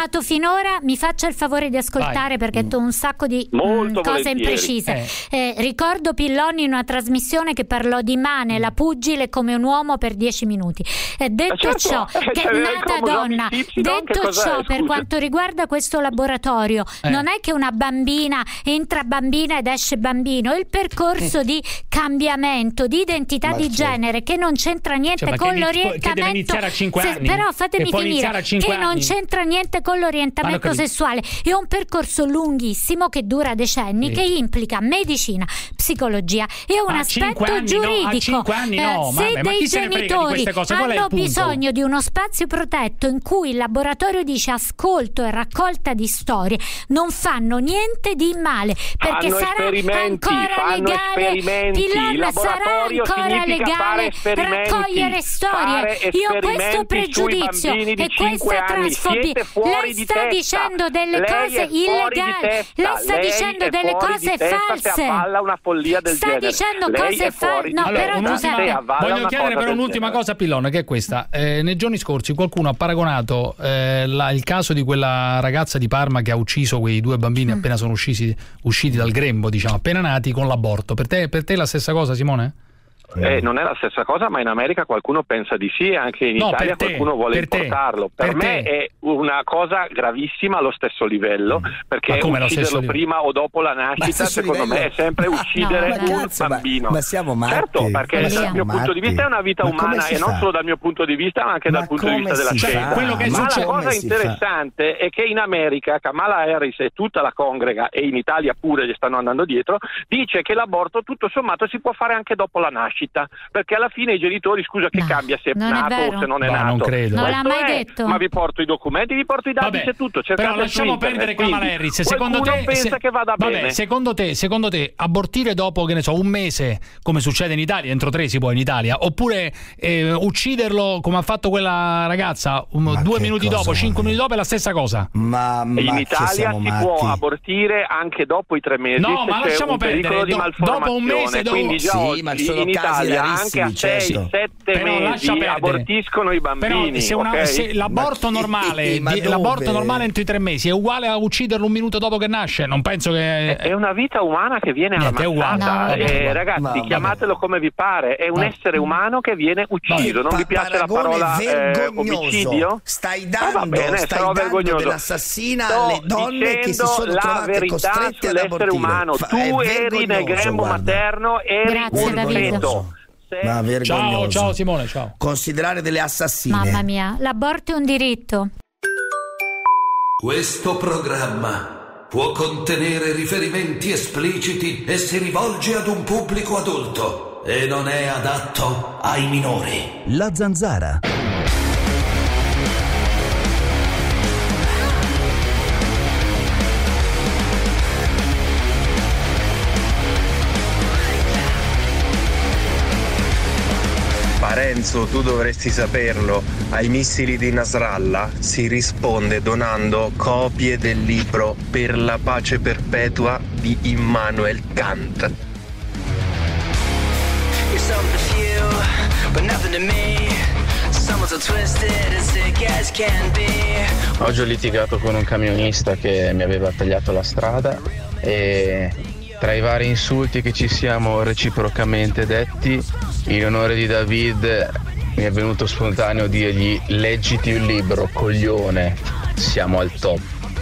parlato finora mi faccia il favore di ascoltare, perché ho un sacco di mh, cose volentieri. imprecise. Eh. Eh, ricordo Pilloni in una trasmissione che parlò di Mane, la pugile come un uomo per dieci minuti. Eh, detto certo, ciò, eh, che cioè, è nata donna, Tipsidon, detto ciò, per quanto riguarda questo laboratorio, eh. non è che una bambina entra bambina ed esce bambino, è il percorso di cambiamento, di identità ma di certo. genere, che non c'entra niente cioè, con che l'orientamento. Che deve iniziare a cinque se, anni. però fatemi che finire, che anni. non c'entra niente con l'orientamento sessuale. È un percorso lunghissimo che dura decenni, sì. che implica medicina, psicologia e un a aspetto anni giuridico. No, a anni no. Eh, se Vabbè, dei genitori di hanno bisogno di uno spazio protetto in cui il laboratorio dice ascolto e raccolta di storie, non fanno niente di male, perché fanno sarà ancora legale. Pillon, sarà ancora legale raccogliere storie. Io ho questo pregiudizio e questa trasfobia. Lei sta dicendo delle cose illegali, lei sta dicendo delle cose false, una follia del sta genere. dicendo lei cose false. No, allora, però un'ultima, voglio chiedere però un'ultima cosa a Pillon, che è questa. Eh, nei giorni scorsi qualcuno ha paragonato eh, la, il caso di quella ragazza di Parma che ha ucciso quei due bambini mm. appena sono usciti, usciti dal grembo, diciamo, appena nati, con l'aborto. Per te, per te è la stessa cosa, Simone? Eh, non è la stessa cosa, ma in America qualcuno pensa di sì, anche in no, Italia te, qualcuno vuole per importarlo. Per, per me è una cosa gravissima allo stesso livello, perché ucciderlo prima o dopo la nascita, secondo livello? me, è sempre uccidere no, un cazzo, bambino. Ma, ma siamo matti. Certo, perché ma dal mio matti. punto di vista è una vita ma umana e non fa? solo dal mio punto di vista, ma anche ma dal punto di vista della scienza. Quello che ma succede, la cosa interessante fa? è che in America Kamala Harris e tutta la congrega, e in Italia pure gli stanno andando dietro, dice che l'aborto tutto sommato si può fare anche dopo la nascita, perché alla fine i genitori, scusa, che no, cambia se è nato è o se non è no, nato? Non credo. Non l'ha mai è, detto. Ma vi porto i documenti, vi porto i dati, c'è tutto. Però lasciamo perdere Kamala Harris. Secondo te pensa se, che vada vabbè, bene? Secondo te, secondo te abortire dopo, che ne so, un mese, come succede in Italia, entro tre si può in Italia, oppure eh, ucciderlo come ha fatto quella ragazza um, due minuti dopo, vuoi? cinque minuti dopo è la stessa cosa? Ma, ma in Italia si matti. può abortire anche dopo i tre mesi. No, se ma c'è lasciamo un pericolo perdere. di malformazione. Dopo un mese, dopo... quindi già sì, oggi ma sono in Italia anche a sei sette mesi abortiscono i bambini. Però se, una, okay? se l'aborto ma, normale, ma di, l'aborto normale entro i tre mesi è uguale a ucciderlo un minuto dopo che nasce, non penso che è una vita umana che viene Niente, ammazzata. È eh, no, ragazzi, no, chiamatelo vabbè. come vi pare, è un no. essere umano che viene ucciso. Non pa- vi piace la parola eh, omicidio? Stai dando, ah, bene, stai dando dell'assassina Sto alle donne che si sono la trovate verità costrette ad abortire. umano. Fa- tu eri nel grembo guarda. materno, eri Grazie, un feto. Ma vergognoso. Ciao, ciao Simone, ciao. Considerare delle assassine. Mamma mia, l'aborto è un diritto. Questo programma può contenere riferimenti espliciti e si rivolge ad un pubblico adulto e non è adatto ai minori. La Zanzara. Parenzo, tu dovresti saperlo, ai missili di Nasrallah si risponde donando copie del libro Per la pace perpetua di Immanuel Kant. Oggi ho litigato con un camionista che mi aveva tagliato la strada e tra i vari insulti che ci siamo reciprocamente detti, in onore di David mi è venuto spontaneo dirgli: leggiti un libro, coglione, siamo al top.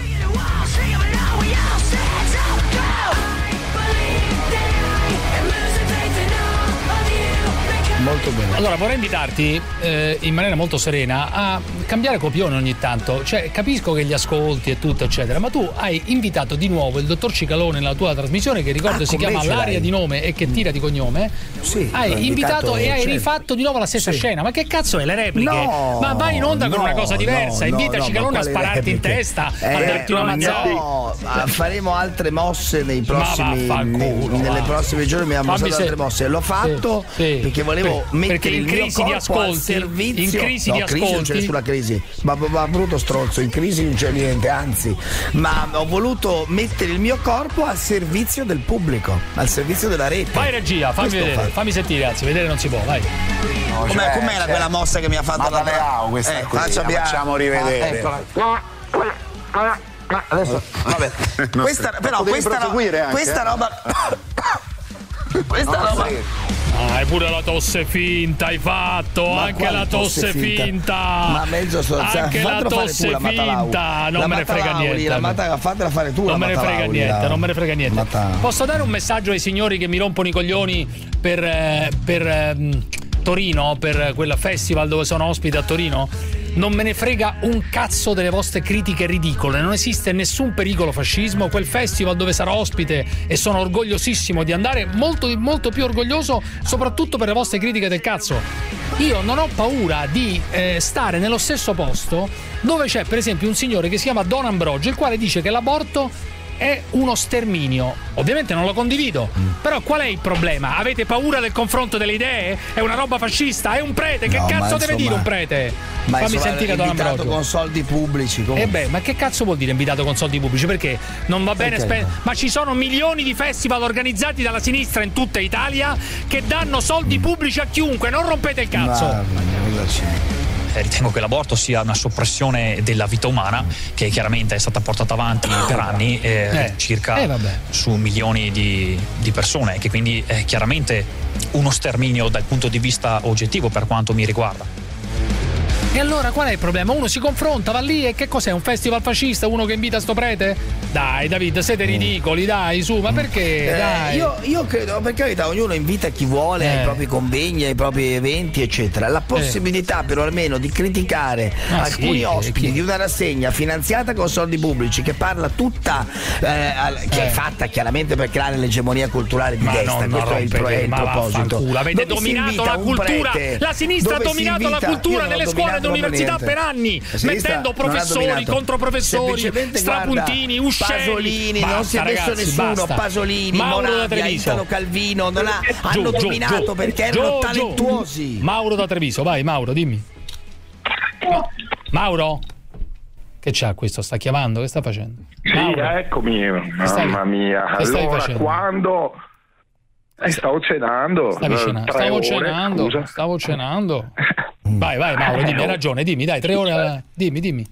Molto bene. Allora vorrei invitarti eh, in maniera molto serena a cambiare copione ogni tanto. Cioè, capisco che gli ascolti e tutto eccetera, ma tu hai invitato di nuovo il dottor Cicalone nella tua trasmissione, che ricordo ah, si chiama L'aria di nome e che tira di cognome. Sì, hai invitato, invitato e hai certo. rifatto di nuovo la stessa sì. scena. Ma che cazzo è le repliche? No, ma vai in onda no, con una cosa diversa, no, invita no, Cicalone no, a spararti repliche? in testa, eh, a darti una mazzata. No, faremo altre mosse nei prossimi culo, nelle prossime giorni. Mi hanno usato altre mosse. L'ho fatto sì, sì, perché volevo sì, mettere perché il mio crisi di ascolti, servizio. in crisi no, di crisi ascolti non c'è nessuna crisi, ma, ma brutto stronzo, in crisi non c'è niente, anzi, ma ho voluto mettere il mio corpo al servizio del pubblico, al servizio della rete. Vai regia, fammi Questo vedere, fa. fammi sentire, anzi, vedere non si può, vai. No, Com'è, cioè, com'era cioè, quella mossa che mi ha fatto la Leao, questa eh, qui, la facciamo rivedere. Ah, ah, ah, adesso vabbè. Questa, però questa, ro- questa roba questa roba Ah, e pure la tosse finta hai fatto, ma anche la tosse, tosse finta. finta. Ma mezzo stronzato. Anche la tosse la finta. Non la me ne frega niente. La mata, fatela fare tu. Non me ne frega Lauli, niente, la... non me ne frega niente. Mata... Posso dare un messaggio ai signori che mi rompono i coglioni per, eh, per eh, Torino, per quel festival dove sono ospite a Torino? Non me ne frega un cazzo delle vostre critiche ridicole, non esiste nessun pericolo fascismo. Quel festival dove sarò ospite e sono orgogliosissimo di andare, molto, molto più orgoglioso soprattutto per le vostre critiche del cazzo. Io non ho paura di eh, stare nello stesso posto dove c'è per esempio un signore che si chiama Don Ambrogio, il quale dice che l'aborto è uno sterminio. Ovviamente non lo condivido, mm. però qual è il problema? Avete paura del confronto delle idee? È una roba fascista? È un prete? Che no, cazzo deve insomma, dire un prete? Ma fammi sentire Don Ambrogio. Invitato con soldi pubblici comunque. Eh beh, ma che cazzo vuol dire invitato con soldi pubblici? Perché non va bene spendere? Ma ci sono milioni di festival organizzati dalla sinistra in tutta Italia che danno soldi pubblici a chiunque, non rompete il cazzo. Ma, ma, Ritengo che l'aborto sia una soppressione della vita umana che chiaramente è stata portata avanti per anni eh, eh, circa eh, su milioni di, di persone, che quindi è chiaramente uno sterminio dal punto di vista oggettivo per quanto mi riguarda. E allora qual è il problema? Uno si confronta, va lì e che cos'è? Un festival fascista? Uno che invita sto prete? Dai David, siete ridicoli, dai, su, ma perché? Eh, dai. Io, io credo, per carità, ognuno invita chi vuole eh. ai propri convegni, ai propri eventi, eccetera. La possibilità eh. però almeno di criticare ah, alcuni sì, ospiti chi... di una rassegna finanziata con soldi pubblici che parla tutta eh, al, che eh. è fatta chiaramente per creare l'egemonia culturale di ma destra, non, questo non è il, pro, è il proposito. Avete dove dominato la cultura, prete, la sinistra ha dominato la cultura nelle scuole ed università per anni, mettendo professori, controprofessori, strapuntini, uscelli. Pasolini, basta, non si è messo ragazzi, nessuno. Basta. Pasolini, Mauro Moravia, Italo Calvino, non ha, giù, hanno giù, dominato giù, perché giù, erano giù. talentuosi. Mauro da Treviso, vai Mauro, dimmi. Ma- Mauro? Che c'ha questo? Sta chiamando? Che sta facendo? Sì, Mauro. eccomi, mamma stai, mia. Che stai allora, facendo? quando eh, stavo cenando, Stavi cenando. Stavo ore, cenando. scusa. Stavo cenando. Vai, vai Mauro, dimmi, hai ragione, dimmi, dai, tre ore. Alla... Dimmi, dimmi.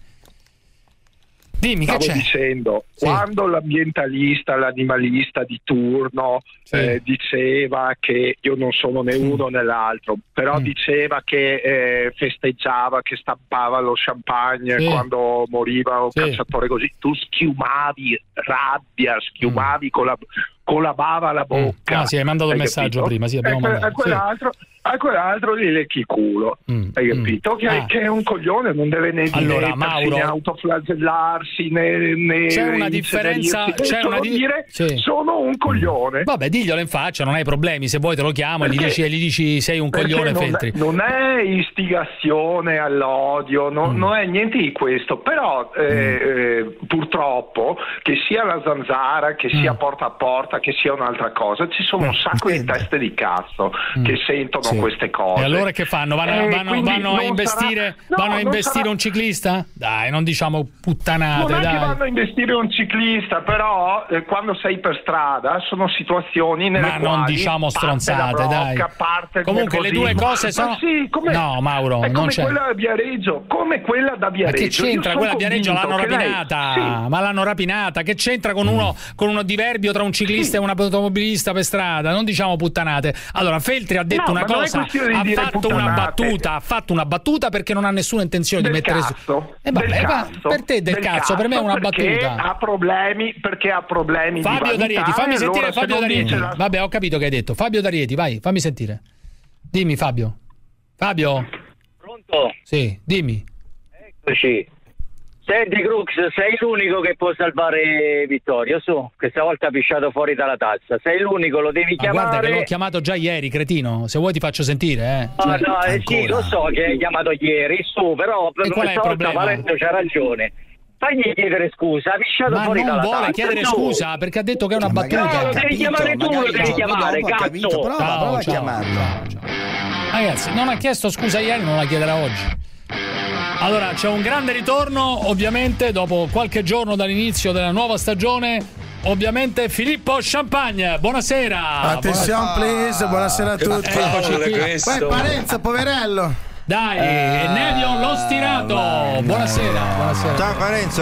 Dimmi, Stavo che c'è? dicendo, sì. quando l'ambientalista, l'animalista di turno sì. eh, diceva che io non sono né uno né l'altro, però mm. diceva che eh, festeggiava, che stampava lo champagne sì. quando moriva un sì. cacciatore così, tu schiumavi rabbia, schiumavi mm. con la con la bava alla bocca. Ah sì, hai mandato il messaggio capito? prima, sì, abbiamo eh, mandato. A quell'altro, sì. a quell'altro gli lecchi il culo, mm. hai capito? Che, ah. che è un coglione, non deve né allora, dimettersi, Mauro, né autoflagellarsi, né, né c'è una differenza, c'è una di... dire sì. sono un coglione. Vabbè, diglielo in faccia, non hai problemi, se vuoi te lo chiamo e gli dici, gli dici sei un coglione non Feltri. È, non è istigazione all'odio, non, mm. non è niente di questo, però eh, mm. eh, purtroppo che sia la Zanzara, che sia mm. Porta a Porta, che sia un'altra cosa, ci sono un sacco di teste di cazzo mm. che sentono sì. queste cose. E allora che fanno? Vanno, eh, vanno, vanno a investire, sarà... no, vanno a investire sarà... un ciclista? Dai, non diciamo puttanate, non dai. è che vanno a investire un ciclista, però eh, quando sei per strada sono situazioni nelle ma quali non diciamo stronzate, brocca, dai. Parte comunque le due cose sono sì, come... no Mauro, è non come c'è. quella da Viareggio, come quella da Viareggio. Ma che c'entra? Quella da Viareggio l'hanno rapinata, lei... sì. ma l'hanno rapinata. Che c'entra con uno con uno diverbio tra un ciclista sì. e un automobilista per strada? Non diciamo puttanate. Allora Feltri ha detto no, una cosa, ha fatto puttanate. una battuta, ha fatto una battuta perché non ha nessuna intenzione del di mettere cazzo, su. E vabbè, del va, cazzo, per te del, del cazzo, cazzo, per me è una battuta. Ha problemi perché ha problemi Fabio di D'Arieti, fammi allora sentire Fabio D'Arieti. La... Vabbè, ho capito che hai detto. Fabio D'Arieti, vai, fammi sentire. Dimmi Fabio. Fabio? Pronto? Sì, dimmi. Eccoci. Senti Crux, sei l'unico che può salvare Vittorio, su, questa volta ha pisciato fuori dalla tazza, sei l'unico, lo devi Ma chiamare. guarda che l'ho chiamato già ieri, cretino, se vuoi ti faccio sentire, eh. No, cioè, no, eh, sì, lo so che hai chiamato ieri, su, però e qual è il problema? Valento c'ha ragione. Fagli chiedere scusa, ha pisciato ma fuori dalla tazza. Ma non vuole chiedere no. scusa perché ha detto che è una battuta. No, lo devi chiamare tu, lo devi chiamare, cazzo. Capito, prova, ciao, prova a ciao, chiamarlo. Ciao, ciao. Ragazzi, non ha chiesto scusa ieri, non la chiederà oggi. Allora, c'è un grande ritorno, ovviamente, dopo qualche giorno dall'inizio della nuova stagione. Ovviamente Filippo Champagne, buonasera. Attenzione, please, buonasera a tutti. Eccoci qui. Poi Parenzo, poverello. Dai, eh, Nevio l'ho stirato. Buonasera, buonasera. Ciao Parenzo.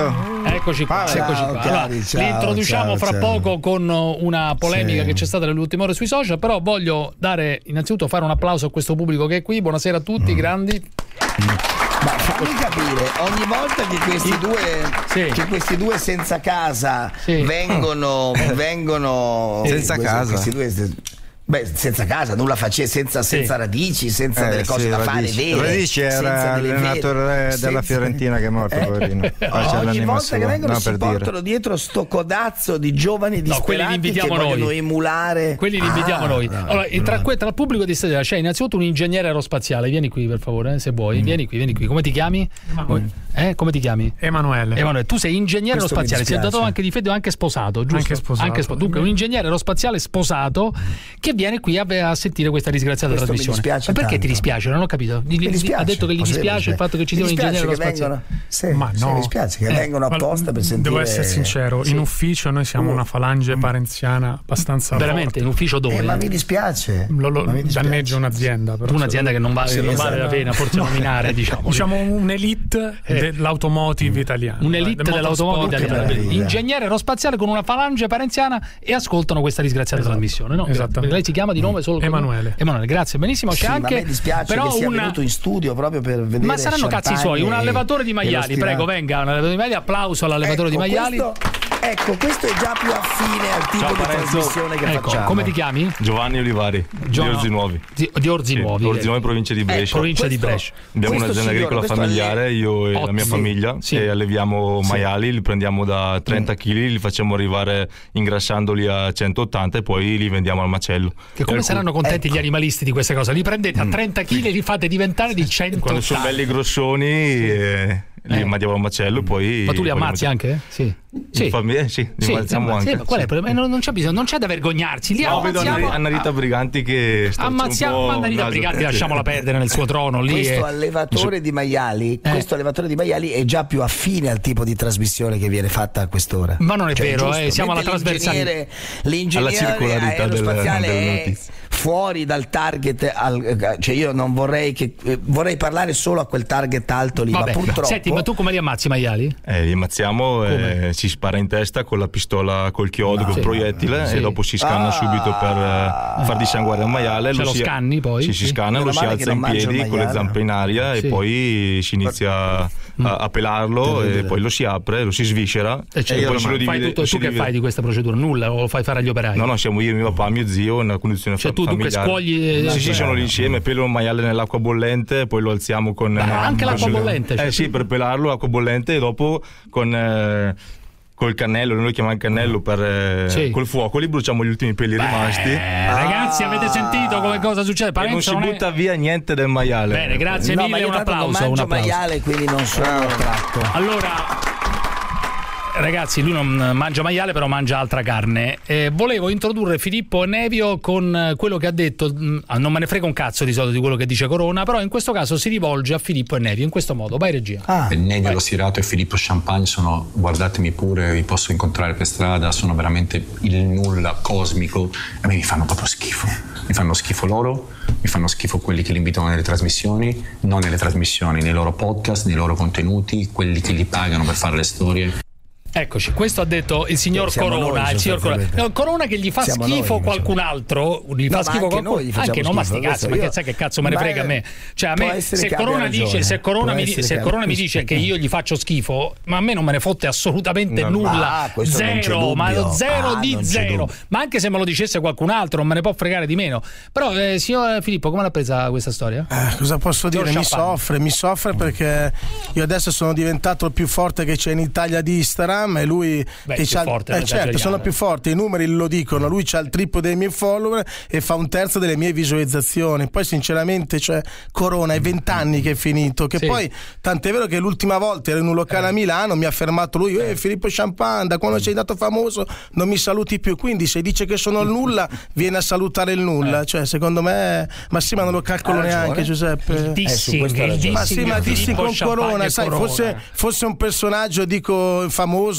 Eccoci qua, ciao, eccoci qua. Cari, allora, ciao, li introduciamo ciao, fra ciao. poco con una polemica Sì. che c'è stata nelle ultime ore sui social, però voglio dare innanzitutto fare un applauso a questo pubblico che è qui. Buonasera a tutti, mm. grandi. Ma fammi capire, ogni volta che questi due sì. che questi due senza casa sì. vengono vengono senza questi, casa questi due Beh, senza casa, nulla faceva, senza, sì. senza radici, senza eh, delle cose sì, da radici. fare vere. Radici era l'allenatore della Fiorentina che è morto, eh? poverino. Ogni volta che vengono no, si portano dire. dietro sto codazzo di giovani disperati, no, quelli li invitiamo che vogliono noi. emulare. Quelli li invitiamo ah, noi. No, allora, no. tra, tra il pubblico di stasera c'è innanzitutto un ingegnere aerospaziale. Vieni qui per favore, se vuoi. Mm. Vieni qui, vieni qui. Come ti chiami? Emanuele. Eh, come ti chiami? Emanuele. Emanuele, tu sei ingegnere Questo aerospaziale, sei dato anche di fede, anche sposato, giusto? Anche sposato. Anche sposato. Dunque, un ingegnere aerospaziale sposato che viene qui a, a sentire questa disgraziata Questo trasmissione. Mi dispiace Ma perché tanto. ti dispiace? Non ho capito. Gli, Mi dispiace. Ha detto che gli dispiace il fatto che ci sia un ingegnere aerospaziale. Sì, ma sì, no. mi dispiace che eh, vengono apposta per sentire. Devo essere sincero, sì. in ufficio noi siamo una falange parenziana abbastanza veramente forte. in ufficio dove? Eh, ma mi dispiace. Lo, lo, ma mi dispiace. danneggia un'azienda. Però un'azienda che non vale, sì, non esatto. vale la pena forse nominare, diciamo. Diciamo un'elite eh. dell'automotive italiana. Un'elite del dell'automotive italiana. Ingegnere aerospaziale con una falange parenziana e ascoltano questa disgraziata esatto. trasmissione, no? Esatto. Lei si chiama di nome solo Emanuele. Emanuele, grazie, benissimo. C'è sì, anche ma a me dispiace però che sia una... venuto in studio proprio per vedere. Ma saranno cazzi suoi, un allevatore di maiali, prego, venga, un allevatore di maiali, applauso all'allevatore ecco, di maiali. Questo, ecco, questo è già più affine al tipo Ciao, di Parenzo. trasmissione che ecco, facciamo. come ti chiami? Giovanni Olivari, Gio... di Orzi Nuovi. Di, di Orzi sì, Nuovi. Orzi Nuovi, provincia di Brescia. Eh, provincia questo, di Brescia. Abbiamo un'azienda signore, agricola familiare, alle... io e Ottimo. la mia famiglia, sì. e alleviamo sì. maiali, li prendiamo da trenta chili, li facciamo arrivare ingrassandoli a centottanta e poi li vendiamo al macello. Che come e saranno contenti ecco. gli animalisti di queste cose? Li prendete a trenta chili e li fate diventare di centottanta. Quando sono belli grossoni eh, li Eh. mandiamo al macello e poi... Ma tu li ammazzi mangiamo. anche? Sì. Sì, famiglia, sì, li sì, ammazziamo anche. Sì, ma qual è il problema? Non, non c'è bisogno, non c'è da vergognarsi. Li no, vedo ammazziamo. Annarita Briganti che sta ammazziamo, ma Annarita Briganti lasciamola perdere nel suo trono lì. Questo è... allevatore di maiali, eh. questo allevatore di maiali è già più affine al tipo di trasmissione che viene fatta a quest'ora. Ma non è cioè, vero, giusto, eh, siamo alla trasversale. L'ingegnere alla circolarità aerospaziale delle, delle è notizie. Fuori dal target, al, cioè io non vorrei che eh, vorrei parlare solo a quel target alto lì. Vabbè, ma purtroppo. Senti, ma tu come li ammazzi i maiali? Eh, li ammazziamo e si spara in testa con la pistola col chiodo, no, col sì, proiettile sì. e dopo si scanna ah, subito per eh, far dissanguare il maiale. Ce lo, lo si, scanni poi? Sì, si scanna, lo si alza in piedi con le zampe in aria sì. e poi si inizia a, a pelarlo e poi lo si apre, lo si sviscera e, cioè, e poi se lo divide. Tutto, tu che fai di questa procedura? Nulla? O lo fai fare agli operai? No, no, siamo io, mio papà, mio zio, in una condizione cioè, tu, familiare. Tu che scuogli... Sì, sì, sono lì insieme, pelo il maiale nell'acqua bollente, poi lo alziamo con... Beh, anche l'acqua con, bollente? Cioè eh sì, per pelarlo, acqua bollente e dopo con... Eh, col cannello, noi lo chiamiamo il cannello per eh, sì. col fuoco, li bruciamo gli ultimi peli Beh, rimasti. Ah. Ragazzi, avete sentito come cosa succede? Parenzo e non si butta è... via niente del maiale. Bene, grazie no, mille, ma un applauso. Non mangio un applauso. maiale, quindi non sono tratto. Allora, ragazzi, lui non mangia maiale, però mangia altra carne. Eh, volevo introdurre Filippo Nevio con quello che ha detto. Non me ne frega un cazzo di solito di quello che dice Corona, però in questo caso si rivolge a Filippo Nevio in questo modo. Vai, regia. Ah, Nevio Lo Sirato e Filippo Champagne sono, guardatemi pure, vi posso incontrare per strada, sono veramente il nulla cosmico. A me mi fanno proprio schifo. Mi fanno schifo loro, mi fanno schifo quelli che li invitano nelle trasmissioni, non nelle trasmissioni, nei loro podcast, nei loro contenuti, quelli che li pagano per fare le storie. Eccoci, questo ha detto il signor Siamo Corona, noi, il signor Corona. No, Corona che gli fa Siamo schifo noi, qualcun altro, gli no, fa schifo anche qualcuno, anche no, ma sti cazzi, ma che sai che cazzo me ne frega a me? Cioè a me se Corona dice, se Corona mi se Corona mi dice che io gli faccio schifo, ma a me non me ne fotte assolutamente no, nulla. Ah, zero, ma lo zero ah, di zero. Ma anche se me lo dicesse qualcun altro, non me ne può fregare di meno. Però eh, signor Filippo, come l'ha presa questa storia? Eh, cosa posso dire? Mi soffre, mi soffre perché io adesso sono diventato il più forte che c'è in Italia di Instagram e lui Beh, che c'ha, forte, eh, certo, sono più forti, i numeri lo dicono, lui c'ha il triplo dei miei follower e fa un terzo delle mie visualizzazioni. Poi sinceramente, cioè, Corona è vent'anni che è finito, che sì. Poi tant'è vero che l'ultima volta ero in un locale eh. a Milano, mi ha fermato lui, eh, Filippo Champagne, da quando sei dato famoso non mi saluti più, quindi se dice che sono il nulla viene a salutare il nulla, eh. Cioè secondo me, ma sì, ma non lo calcolo neanche, Giuseppe. Il dissing, eh, il ma sì, ma dissing con Corona, sai, Corona. Fosse, fosse un personaggio dico famoso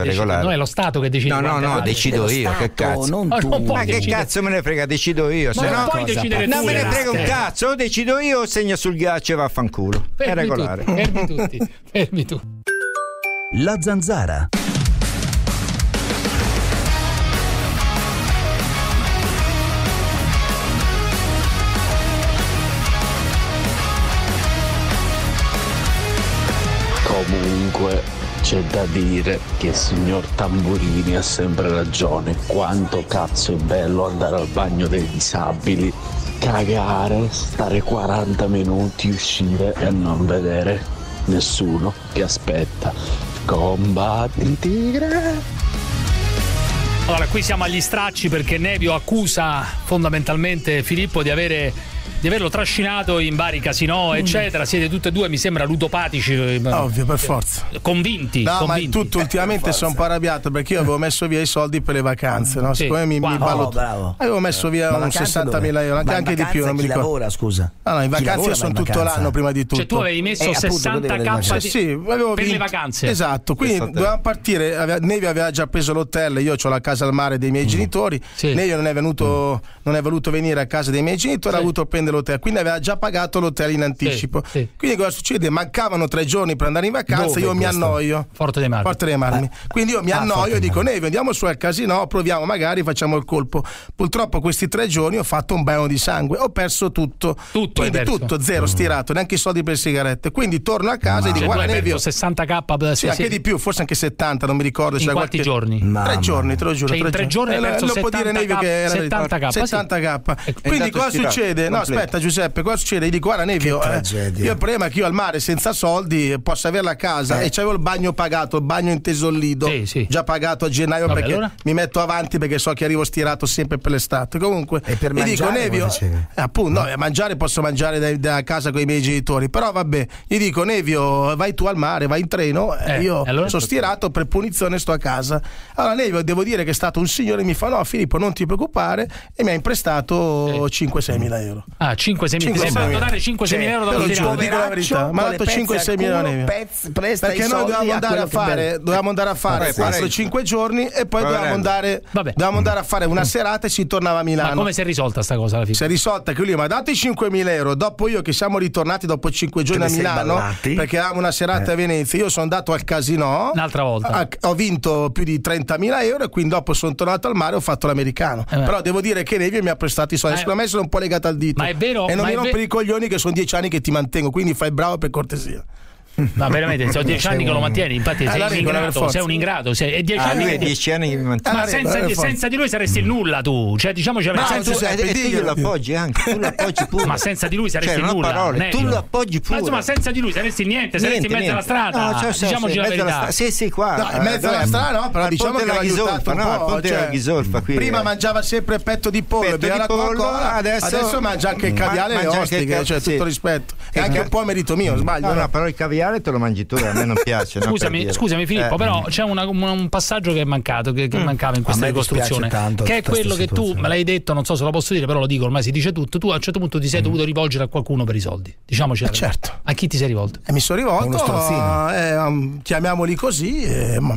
è regolare. No, è lo Stato che decide. No, no, no, vale. decido io, Stato, che cazzo. Non Ma tu. non puoi Ma che decidere. cazzo me ne frega, decido io. Ma se non no, puoi decidere non tu, me ne frega un Raste. cazzo, o decido io o segna sul ghiaccio e vaffanculo. È Fermi regolare. tutti, fermi tutti, fermi tu. La Zanzara. Comunque, C'è da dire che il signor Tamburini ha sempre ragione. Quanto cazzo è bello andare al bagno dei disabili, cagare, stare quaranta minuti, uscire e non vedere nessuno che aspetta. Combatti tigre. Allora, qui siamo agli stracci perché Nevio accusa fondamentalmente Filippo di avere di averlo trascinato in vari casinò, eccetera. Siete tutti e due, mi sembra, ludopatici. Ovvio, per forza. Convinti. No, convinti. ma tutto ultimamente sono un po' arrabbiato perché io avevo messo via i soldi per le vacanze, no? Sì. Siccome mi, mi ballo... oh, bravo. Avevo messo via un sessantamila euro, anche, anche di più, non mi ricordo. Lavora, scusa. Ah, no, in Chi vacanze lavora, io sono tutto vacanza? l'anno prima di tutto. Cioè tu avevi messo Eh, appunto, sessanta vedevo k Cioè, di... sì, avevo per vinto. le vacanze. Esatto, quindi dovevamo partire. Aveva, Nevio aveva già preso l'hotel, io ho la casa al mare dei miei mm. genitori. Sì. Nevio non è venuto, mm. non è voluto venire a casa dei miei genitori, sì. ha voluto prendere l'hotel, quindi aveva già pagato l'hotel in anticipo. Sì, sì. Quindi cosa succede? Mancavano tre giorni per andare in vacanza. Dove io mi questo? annoio. Forte dei Marmi. Forte dei Marmi. Eh. Quindi io mi ah, annoio e dico: Nevio, andiamo su al casino, proviamo, magari facciamo il colpo. Purtroppo questi tre giorni ho fatto un bagno di sangue, ho perso tutto. Tutto, quindi tutto, zero, mm. stirato, neanche i soldi per sigarette. Quindi torno a casa Ma e dico: cioè, guarda, Nevio, sessanta k. sì, anche di più, forse anche settanta, non mi ricordo. In cioè, quanti qualche... giorni? Mamma. Tre giorni, te lo giuro. Cioè, in tre giorni hai perso lo può dire Nevio che era settanta k. settanta k. Quindi cosa succede? No, aspetta, Giuseppe, cosa succede? Io dico: guarda, Nevio, eh, io il problema è che io al mare senza soldi posso avere la casa eh. e c'avevo il bagno pagato, il bagno inteso il lido, sì, sì. già pagato a gennaio. Vabbè, perché allora? Mi metto avanti perché so che arrivo stirato sempre per l'estate. Comunque, e per mi dico: Nevio, eh, appunto, no, no, mangiare posso mangiare da, da casa con i miei genitori, però vabbè, gli dico: Nevio, vai tu al mare, vai in treno, eh, io allora? sono stirato, per punizione sto a casa. Allora Nevio, devo dire che è stato un signore, mi fa: no Filippo, non ti preoccupare, e mi ha imprestato sì. cinque sei mila euro. Ah, cinque sei mila. Ti sei fatto dare cinque sei mila euro dallo giro, dico la verità, mi ha dato cinque sei mila euro. Perché noi dovevamo andare a fare dovevamo andare a fare quattro cinque giorni e poi dovevamo andare, dovevamo andare a fare una serata e si tornava a Milano. Ma come si è risolta sta cosa alla fine? Si è risolta che lui mi ha dato i cinquemila euro, dopo io che siamo ritornati dopo cinque giorni a Milano perché avevamo una serata eh. a Venezia, io sono andato al casino un'altra volta, ho vinto più di trentamila euro e quindi dopo sono tornato al mare e ho fatto l'americano. Eh però devo dire che Nevio mi ha prestato i soldi, secondo me sono un po' legato al dito. Ma è vero? E non ma mi rompere ve- i coglioni che sono dieci anni che ti mantengo, quindi fai bravo per cortesia. Ma veramente sono dieci anni che lo mantieni, infatti sei un ingrato, sei un ingrato, sei è dieci ah, anni lui che è dieci anni che mi mantiene. Ma senza di, senza di lui saresti il nulla tu, cioè diciamoci la verità. Tu, e, e tu lo appoggi anche, tu lo appoggi pure. Ma senza di lui saresti cioè, il nulla. Parole, tu lo appoggi pure. Ma insomma senza di lui saresti niente, saresti niente, in mezzo niente. alla strada. No, cioè, sì, diciamoci la verità. Sì, sì, qua. No, in mezzo alla strada no, però diciamo che l'ha aiutato un po', cioè, Ghisolfa, qui, prima eh. mangiava sempre petto di pollo, petto di pollo, adesso, adesso mangia anche il caviale e le ostiche, cioè tutto rispetto. È anche un po' merito mio, sbaglio. No, però il caviale te lo mangi tu, a me non piace. Scusami, scusami Filippo, eh. però c'è una, una, un passaggio che è mancato, che, che mm. mancava in questa ricostruzione, tanto, che è quello che tu me l'hai detto, non so se lo posso dire, però lo dico, ormai si dice tutto. Tu a un certo punto ti sei mm. dovuto rivolgere a qualcuno per i soldi. Diciamoci. Eh, certo. A chi ti sei rivolto? E mi sono rivolto, eh, um, chiamiamoli così. Eh, ma...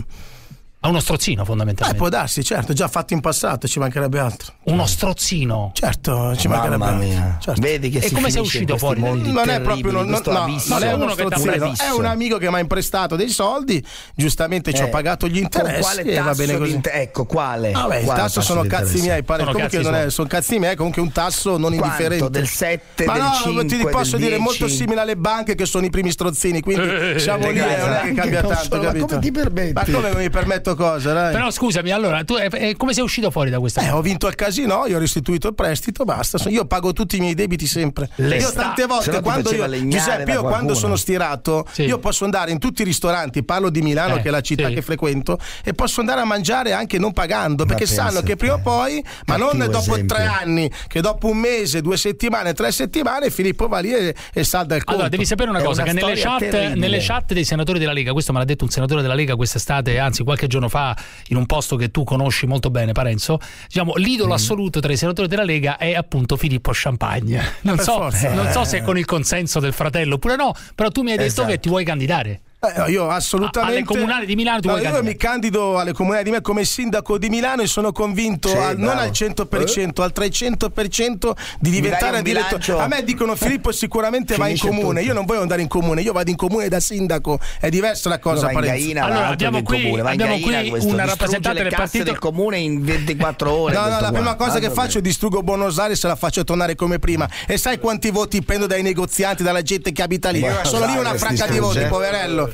A uno strozzino fondamentalmente. Eh, può darsi, certo, già fatto in passato, ci mancherebbe altro. Uno strozzino? Certo, ci mancherebbe altro. Certo. Vedi che e come sei uscito fuori? Non è proprio non, no, non è uno strozzino, è un amico che mi ha imprestato dei soldi, giustamente eh, ci ho pagato gli interessi e va bene così. Di, ecco, quale? Vabbè, il tasso sono cazzi miei, pare comunque non è, sono cazzi miei, comunque un tasso non indifferente. Del sette, ma del no, cinque, ti posso del dire molto simile alle banche che sono i primi strozzini, quindi siamo lì, non è che cambia tanto, capito? Ma come ti permetti? Ma come mi permetto cosa, dai? Scusami, allora, tu eh, come sei uscito fuori da questa? Eh, ho vinto al casino, io ho restituito il prestito, basta. Io pago tutti i miei debiti sempre. Le io sta- tante volte quando io, Giuseppe, io quando sono stirato, sì. io posso andare in tutti i ristoranti, parlo di Milano, eh, che è la città sì. che frequento, e posso andare a mangiare anche non pagando, perché ma sanno che prima o poi, ma non dopo esempio. tre anni, che dopo un mese, due settimane, tre settimane, Filippo va lì e, e salda il conto. Allora, devi sapere una cosa, una che nelle chat, nelle chat dei senatori della Lega, questo me l'ha detto un senatore della Lega quest'estate, anzi qualche giorno fa, in un posto che tu conosci molto bene, Parenzo, diciamo l'idolo mm. assoluto tra i senatori della Lega è appunto Filippo Champagne. Non so, non so se è con il consenso del fratello oppure no, però tu mi hai detto esatto. che ti vuoi candidare. Eh, io assolutamente alle comunali di Milano tu no, vuoi io candidare? mi candido alle comunali di Milano come sindaco di Milano e sono convinto sì, al, non al cento per cento eh? al trecento per cento di diventare direttore. A me dicono Filippo sicuramente va in comune, tutto. Io non voglio andare in comune, io vado in comune da sindaco, è diversa la cosa. No, Gaina, allora abbiamo qui, comune, abbiamo qui questo, una rappresentante del partito del comune in ventiquattro ore. No, no, la qua. prima cosa ah, che faccio è distruggo Buenos Aires e la faccio tornare come prima. E sai quanti voti prendo dai negozianti, dalla gente che abita lì? Sono lì una fracca di voti, poverello.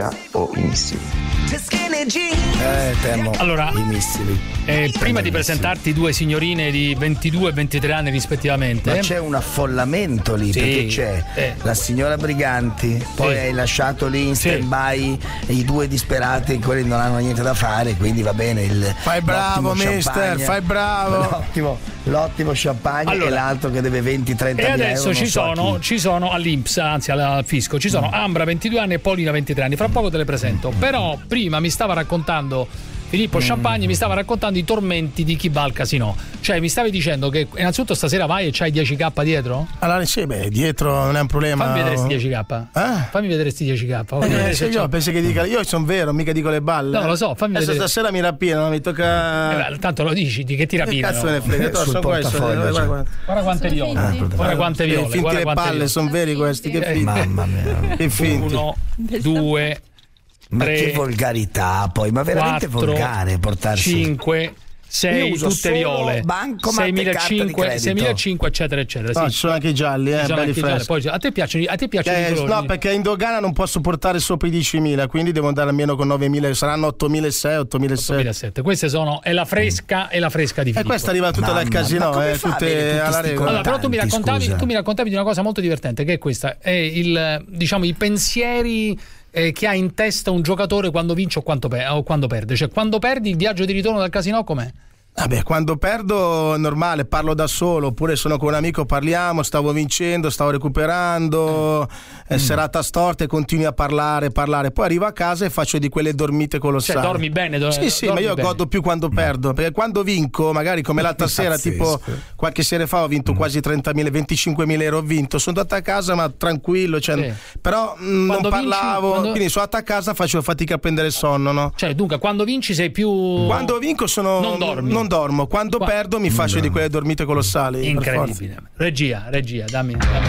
Siria o i missili. Eh, temo allora, i missili. Eh, prima di presentarti due signorine di ventidue e ventitré anni rispettivamente. Ma c'è un affollamento lì, sì, perché c'è eh. la signora Briganti, poi sì. hai lasciato lì in sì. stand-by i due disperati, quelli non hanno niente da fare, quindi va bene il fai bravo mister, fai bravo l'ottimo, l'ottimo champagne allora, e l'altro che deve venti trenta e mila adesso euro, ci so sono ci sono all'I N P S, anzi al fisco ci sono mm. Ambra ventidue anni e Paolina ventitré anni, fra poco te le presento. Mm. Però prima mi stava raccontando Filippo Champagne mi stava raccontando i tormenti di chi va al casino. Cioè, mi stavi dicendo che innanzitutto stasera vai e c'hai dieci K dietro? Allora, sì, beh, dietro non è un problema. Fammi vedere sti dieci K. Eh? Fammi vedere sti dieci K. Eh, vedere se io penso che dica, io sono vero, mica dico le balle. No, lo so, fammi Adesso vedere. Stasera mi rapinano, mi tocca. Eh, tanto lo dici, di che ti rapinano? Che cazzo me ne frega? Sul Sono questi, portafoglio, guarda, guarda. Guarda quante viole. Ah, Guarda quante viole. Finti guarda le quante palle, viole. sono veri questi. Che finti. Mamma mia. Che finti. Uno, due, ma tre, che volgarità poi, ma veramente quattro, volgare portarsi. cinque, sei, Io uso tutte solo viole. bancomat e carta di seimilacinquecento, credito. seimilacinquecento, eccetera, eccetera. No, sì. ci sono anche i gialli, eh, Ci sono belli anche i gialli. freschi. Poi, a te piacciono, a te piacciono Eh, i colori? no, perché in dogana non posso portare sopra i diecimila, quindi devo andare almeno con novemila, saranno ottomilaseicento, ottomilasei. ottomilasette. Queste sono è la fresca e la fresca di E Filippo. questa arriva tutta dal casino, eh, tutte alla regola. Allora, però tu mi raccontavi, tu mi raccontavi di una cosa molto divertente, che è questa, è il, diciamo, i pensieri eh, che ha in testa un giocatore quando vince o quando, pe- o quando perde. Cioè, quando perdi, il viaggio di ritorno dal casino com'è? Vabbè, quando perdo è normale, parlo da solo, oppure sono con un amico, parliamo, stavo vincendo, stavo recuperando, eh, serata storta e continui a parlare, parlare. Poi arrivo a casa e faccio di quelle dormite colossali. Cioè, dormi bene? Do- sì, sì, dormi ma io bene. godo più quando perdo, perché quando vinco, magari come l'altra sera, tipo qualche sera fa ho vinto quasi trentamila, venticinquemila euro ho vinto, sono andato a casa ma tranquillo, cioè, Sì. però mh, non Quando vinci, parlavo, quando- quindi sono andato a casa, facevo fatica a prendere il sonno, no? Cioè, dunque, quando vinci sei più... Quando vinco sono Non dormi. non dormo, quando Qua- perdo mi faccio di quelle dormite colossali. per Incredibile. Regia, regia, dammi. dammi.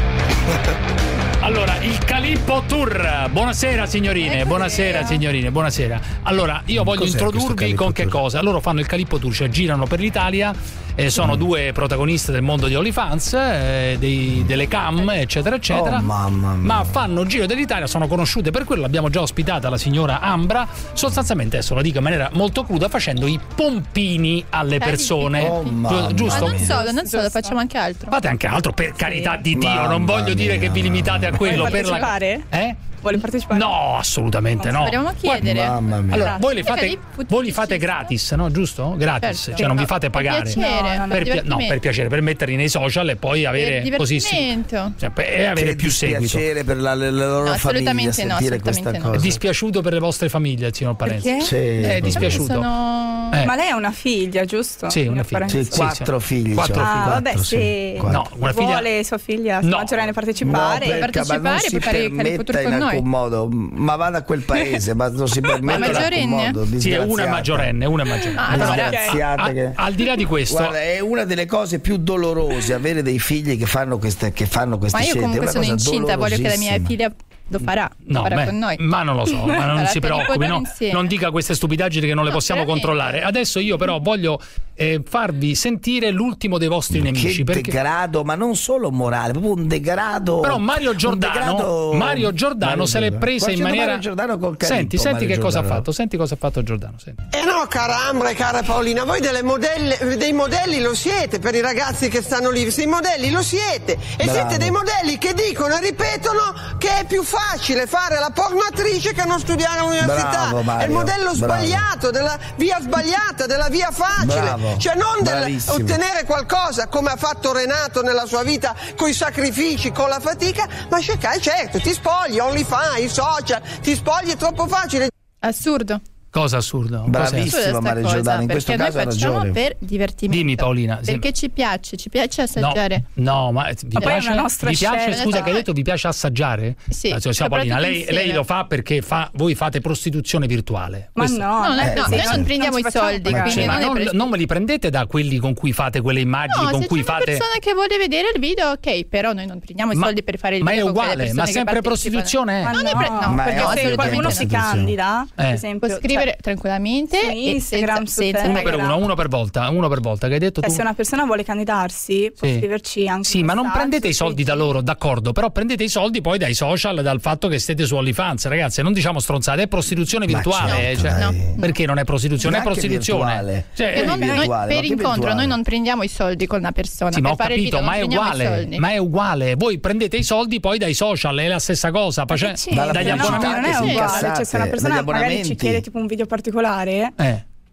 Allora, il Calippo Tour. Buonasera signorine, buonasera signorine, buonasera. Allora, io voglio Cos'è introdurvi questo Calippo con che Tour? cosa? Loro fanno il Calippo Tour, cioè girano per l'Italia, eh, sono Mm. due protagoniste del mondo di OnlyFans, eh, dei- delle cam, eccetera, eccetera. Oh, mamma mia. Ma fanno il giro dell'Italia, sono conosciute per quello, l'abbiamo già ospitata la signora Ambra, sostanzialmente adesso lo dico in maniera molto cruda, facendo i pompini alle persone. Oh, Gi- mamma giusto? Ma non solo, non solo, facciamo anche altro. Fate anche altro, per carità di Dio, Mamma non voglio dire mia. che vi limitate a quello Vuole per la partecipare? Eh? Vuole partecipare? No, assolutamente no. Proviamo a chiedere. Mamma mia. Allora, voi le Grazie. fate, Calippo, voi li fate gratis, no? Giusto? Gratis, Certo. cioè non vi fate Per pagare. piacere, No, no, Per pia- no, divertimento. per piacere, per metterli nei social e poi avere Per così sì, divertimento. cioè, per- e avere Che più seguito. dispiacere per la, la- la loro No, famiglia assolutamente no, sentire assolutamente questa no. È cosa. dispiaciuto per le vostre famiglie, signor Parenzo? Perché? Sì, È dispiaciuto. Sono... Eh. Ma lei ha una figlia, giusto? Sì, una Signor figlia. Parenzo? Sì, quattro figli. Quattro cioè. figli. Ah, vabbè, Quattro, sì. se Quattro. No, una figlia vuole sua figlia No. maggiorenne No, partecipare, perché, ma partecipare non per si fare il Calippo permetta Tour in con noi. alcun modo, ma vada a quel paese, ma non si permette in alcun maggiorenne? modo. Sì, è una disgraziata. maggiorenne, una maggiorenne. Ah, allora, Disgraziata A- che- al di là di questo, Guarda, è una delle cose più dolorose avere dei figli che fanno queste, che fanno queste Ma io scelte. comunque È una sono cosa incinta, voglio che la mia dolorosissima. figlia lo farà, lo no, farà beh, con noi. ma non lo so, ma non Farà si il Calippo preoccupi, Tour no? insieme. Non dica queste stupidaggini che non le No, possiamo veramente. controllare. Adesso io però voglio eh, farvi sentire l'ultimo dei vostri nemici. Che Perché... degrado, ma non solo morale, proprio un degrado. Però Mario un Giordano, degrado- Mario Giordano Mario se l'è Giordano. presa in Facendo maniera. Mario Giordano col Calippo, Senti, senti Mario che cosa ha Giordano. fatto, senti cosa ha fatto Giordano. Senti. Eh no, cara Ambra e cara Paolina, voi delle modelle, dei modelli lo siete per i ragazzi che stanno lì, sei modelli lo siete e Bravo. siete dei modelli che dicono e ripetono che è più facile fare la pornoattrice che non studiare all'università. Bravo, Mario, è il modello bravo. sbagliato, della via sbagliata, della via facile, Bravo, cioè non del bravissimo. ottenere qualcosa come ha fatto Renato nella sua vita con i sacrifici, con la fatica, ma cercare, certo, ti spogli, OnlyFans, i social, ti spogli, è troppo facile. Assurdo. Cosa assurdo? Bravissimo. Cos'è? Assurda sta Mario cosa, Giordano, in perché questo noi caso ha facciamo ragione. per divertimento. Dimmi, Paolina, sì. Perché ci piace, ci piace No, assaggiare. no, ma vi Ma poi è piace, una nostra vi piace scelta. scusa che hai detto vi piace assaggiare? Sì, Eh, signora soprattutto Paolina, lei, insieme. lei lo fa perché fa, voi fate prostituzione virtuale. Ma Questo- no, No, no, eh, no, sì, noi non prendiamo ci i facciamo soldi, pagare. quindi Cioè, ma non è non, pres- non me li prendete da quelli con cui fate quelle immagini, No, con se cui c'è una fate. persona che vuole vedere il video, ok, però noi non prendiamo i Ma- soldi per fare il ma è video. con quelle uguale, persone ma che sempre partecipano. prostituzione è? Ma Non è no, pre- no, ma perché è se assolutamente qualcuno si prostituzione. candida, Eh. per esempio, Può scrivere cioè, tranquillamente su e Instagram, senza, su senza Uno per Telegram. uno, uno per volta, uno per volta, che hai detto cioè, tu? se una persona vuole candidarsi, può Sì. scriverci anche Sì, un ma non messaggio, prendete i soldi da loro, d'accordo, però prendete i soldi poi dai social, dal fatto che siete su OnlyFans, ragazzi, non diciamo stronzate, è prostituzione Ma virtuale, certo, eh, cioè, dai. perché non è prostituzione, è Neanche prostituzione. virtuale. Cioè, E non- È noi- virtuale, per ma che incontro virtuale? noi non prendiamo i soldi con una persona Sì, ma per ho fare il capito, video, ma non è prendiamo i uguale, soldi. ma è uguale. Voi prendete i soldi poi dai social, è la stessa cosa, face- Sì, Dalla dagli no, pubblicità non abbonamenti. è che si uguale, incassate, cioè se una persona dagli magari ci abbonamenti. chiede tipo un video particolare, Eh.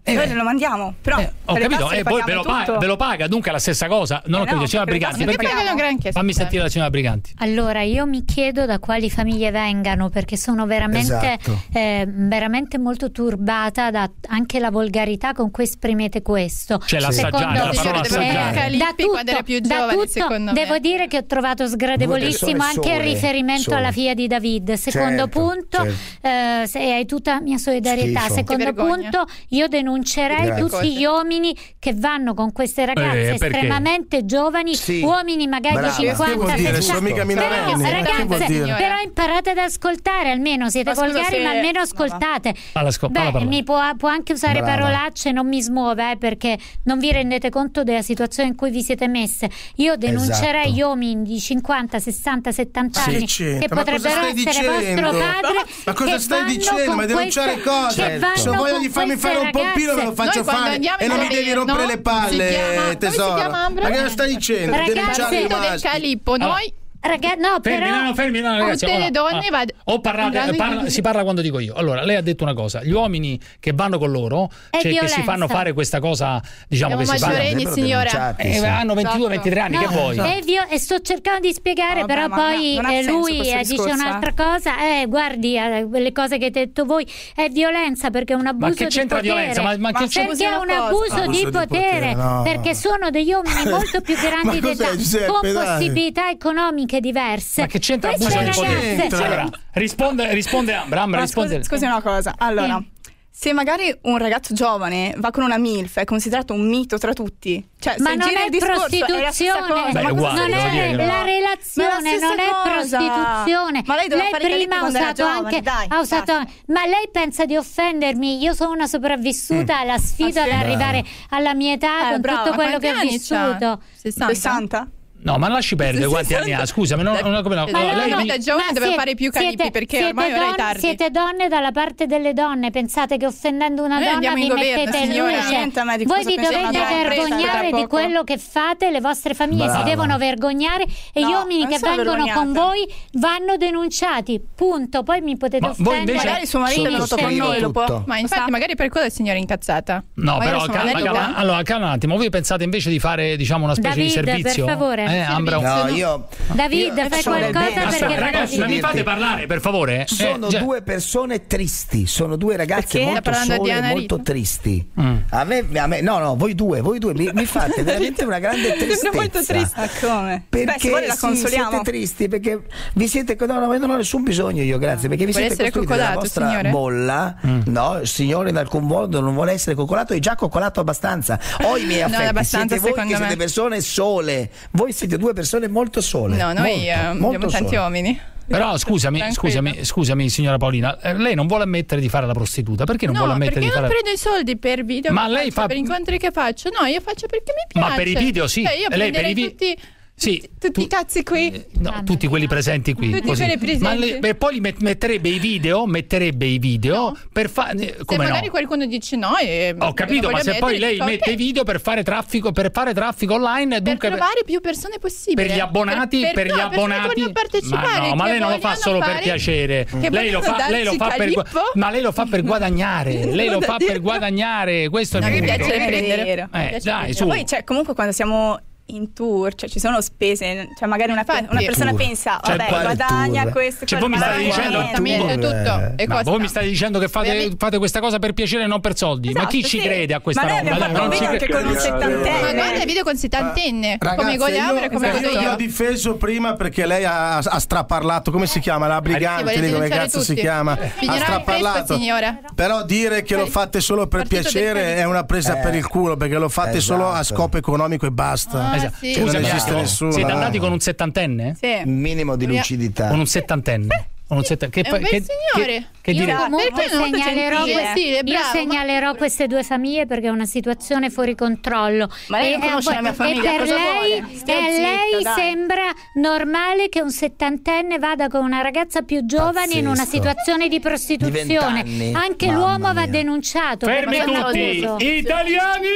Eh, noi lo mandiamo, però eh, ho capito, e eh, poi ve lo, paga, ve lo paga, dunque è la stessa cosa. Non eh ho capito, no, signora Briganti, perché perché fammi sentire la signora Briganti. Allora, io mi chiedo da quali famiglie vengano, perché sono veramente esatto. eh, veramente molto turbata da anche la volgarità con cui esprimete questo. C'è l'assaggiare, la parola assaggiare. Eh, da tutto, quando era più da giovane, tutto devo dire che ho trovato sgradevolissimo anche il riferimento sole. alla figlia di David. Secondo certo, punto, certo. Eh, se hai tutta la mia solidarietà. Schifo. Secondo punto, io denuncerei Grazie. tutti gli uomini che vanno con queste ragazze eh, estremamente giovani, sì. uomini magari di cinquanta sessanta. Però, ragazze, però imparate ad ascoltare, almeno siete ma volgari, ma almeno ascoltate. Alla sco- Beh, mi può, può anche usare Brava. parolacce, non mi smuove, eh, perché non vi rendete conto della situazione in cui vi siete messe. Io denuncerei esatto. gli uomini di cinquanta, sessanta, settanta anni sì, che potrebbero essere dicendo? vostro padre. Ma cosa stai dicendo? Ma denunciare cosa? Se voglio di farmi fare un pompino ve lo faccio fare e non mi devi rompere no? le palle, tesoro. Ma cosa stai dicendo? Denunciare del calippo, noi Ragazzi, no, fermi, però no, fermi, no, ragazzi. Tutte le donne ah, o parlate, parla, si parla quando dico io. Allora, lei ha detto una cosa: gli uomini che vanno con loro, cioè che si fanno fare questa cosa, diciamo Siamo che si maggiorenni, signora. Eh, sì. Hanno ventidue ventitré anni, no, che vuoi? E, vio- e sto cercando di spiegare, Vabbè, però poi eh, lui eh, dice un'altra eh. cosa. Eh, guardi, eh, le cose che avete detto voi è violenza, perché è un abuso ma che c'entra di potere. Violenza? Ma, ma, ma che perché è un abuso, abuso di, di potere, potere no. perché sono degli uomini molto più grandi d'età, con possibilità economiche diverse. Ma che c'entra abuso di potere? Allora, risponde, risponde Ambra, Ambra risponde. Scusi, scusi una cosa, allora, sì. se magari un ragazzo giovane va con una MILF è considerato un mito tra tutti. Cioè, ma se non è prostituzione, Beh, ma uguale, non è no. la relazione, non è cosa. prostituzione. Ma lei, lei prima ha usato giovane, anche dai, ha usato anche, ma lei pensa di offendermi? Io sono una sopravvissuta alla sfida ad arrivare alla mia età eh, con brava, tutto quello che ho vissuto. sessanta No, ma lasci perdere quanti anni ha? Scusami, non, non, non, no, ma no, lei no, da giovane deve fare più calippi siete, perché siete ormai donne, ora è tardi. Siete donne dalla parte delle donne, pensate che offendendo una Noi donna vi governo, mettete in signora. luce. Voi vi dovete vergognare di quello che fate, le vostre famiglie Brava. si devono vergognare e no, gli uomini che vengono vergognate. con voi vanno denunciati, punto. Poi mi potete ma offendere. Invece, magari suo marito è venuto con noi, lo può. Ma infatti magari per quello è signora incazzata. No, ma però calma, calma, allora calma un attimo, voi pensate invece di fare diciamo una specie David, di servizio? Per favore. Eh, Ambra, no, io David, io fai qualcosa perché ragazzi, ma mi fate parlare, per favore. Sono eh, due persone tristi, sono due ragazze perché? molto sole e molto tristi. Mm. A, me, a me, no, no, voi due, voi due mi, mi fate veramente una grande tristezza. Sono molto triste. Ma come? Perché Beh, la sì, consoliamo. siete tristi perché vi siete no, no, non ho nessun bisogno io, grazie, perché vi vuole siete costruiti nella vostra signore? bolla. Mm. No, il signore in alcun modo non vuole essere coccolato, è già coccolato abbastanza. Ho i miei affetti, no, siete voi che me. siete persone sole. Voi siete due persone molto sole. No, noi molto, eh, molto abbiamo tanti sole. uomini. Però scusami, scusami, scusami signora Paolina, eh, lei non vuole ammettere di fare la prostituta, perché non no, vuole ammettere di fare? fare No, perché non prendo i soldi per video ma che lei faccio, fa... per incontri che faccio. No, io faccio perché mi piace. Ma per i video sì. Cioè, io lei per i video video tutti Sì, tutti tu, i cazzi qui. Eh, no, ah, tutti quelli presenti qui. Tutti così. quelli presenti. Ma le, beh, poi met, metterebbe i video, metterebbe i video no. per fare. Come se magari no? qualcuno dice no. E ho capito, ma se mettere, poi lei dico, mette okay. i video per fare traffico, per fare traffico online, dunque per trovare più persone possibile. Per gli abbonati, per, per, per gli no, abbonati. Partecipare, ma no, ma lei non lo fa solo per piacere. Lei lo fa, lei lo fa per ma lei lo fa per guadagnare. Lei lo fa per guadagnare. Questo è il punto. Mi piace prendere. Eh, dai, su. Poi cioè comunque quando siamo in tour, cioè ci sono spese, cioè magari una, Infatti, una persona tour. pensa, Cioè, vabbè, guadagna tour. questo, cioè, voi mi state dicendo tutto e ma voi mi state dicendo che fate, fate questa cosa per piacere e non per soldi. Esatto, ma chi ci sì. crede a questa ma roba? Ma noi abbiamo fatto un video anche con un settantenne. Ma guarda i video con settantenne, Ragazzi, come Goliamo e come io, io ho difeso prima perché lei ha, ha straparlato, come si chiama? La Briganti, lì, come cazzo tutti. si chiama? Finirà ha straparlato. signora. Però dire che lo fate solo per Partito piacere è una presa eh, per il culo, perché lo fate esatto. solo a scopo economico e basta. Ah, esatto. sì. Cioè, non Scusami, esiste no. nessuno. Siete andati con un settantenne? Sì. Un minimo di lucidità. Con un settantenne? Con un sett- che, È un bel che, signore. Che, che Io dire? Comunque perché non segnalerò, gentile? questi, Sì, è io bravo, segnalerò ma... queste due famiglie perché è una situazione fuori controllo. Ma lei e, non conosce e, la mia famiglia, e per cosa lei, vuole? e Stia a zitta, lei dai. sembra normale che un settantenne vada con una ragazza più giovane Pazzesco. in una situazione di prostituzione. Di vent'anni. Anche Mamma l'uomo va mia. denunciato. Fermi perché è un tutti! abuso. Italiani!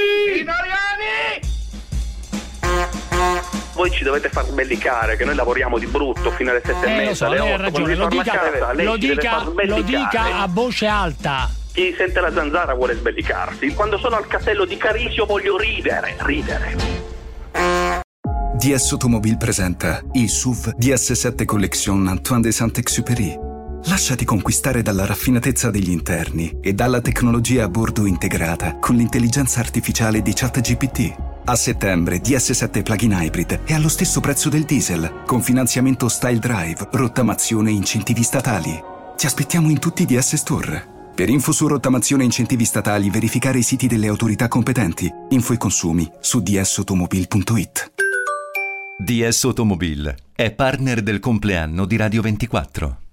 Italiani! Voi ci dovete far sbellicare che noi lavoriamo di brutto fino alle sette Eh, e lo mezza, so, alle lei ha otto, ragione, lo dica, casa, lei lo, ci deve dica, far lo sbellicare. dica a voce alta. Chi sente la zanzara vuole sbellicarsi. Quando sono al castello di Carisio voglio ridere, ridere. D S Automobile presenta il S U V D S sette Collection Antoine de Saint-Exupéry. Lasciati conquistare dalla raffinatezza degli interni e dalla tecnologia a bordo integrata con l'intelligenza artificiale di ChatGPT. A settembre D S sette Plug-in Hybrid è allo stesso prezzo del diesel, con finanziamento Style Drive, rottamazione e incentivi statali. Ti aspettiamo in tutti i D S Store. Per info su rottamazione e incentivi statali, verificare i siti delle autorità competenti. Info e consumi su d s automobile punto i t. D S Automobile è partner del compleanno di Radio ventiquattro.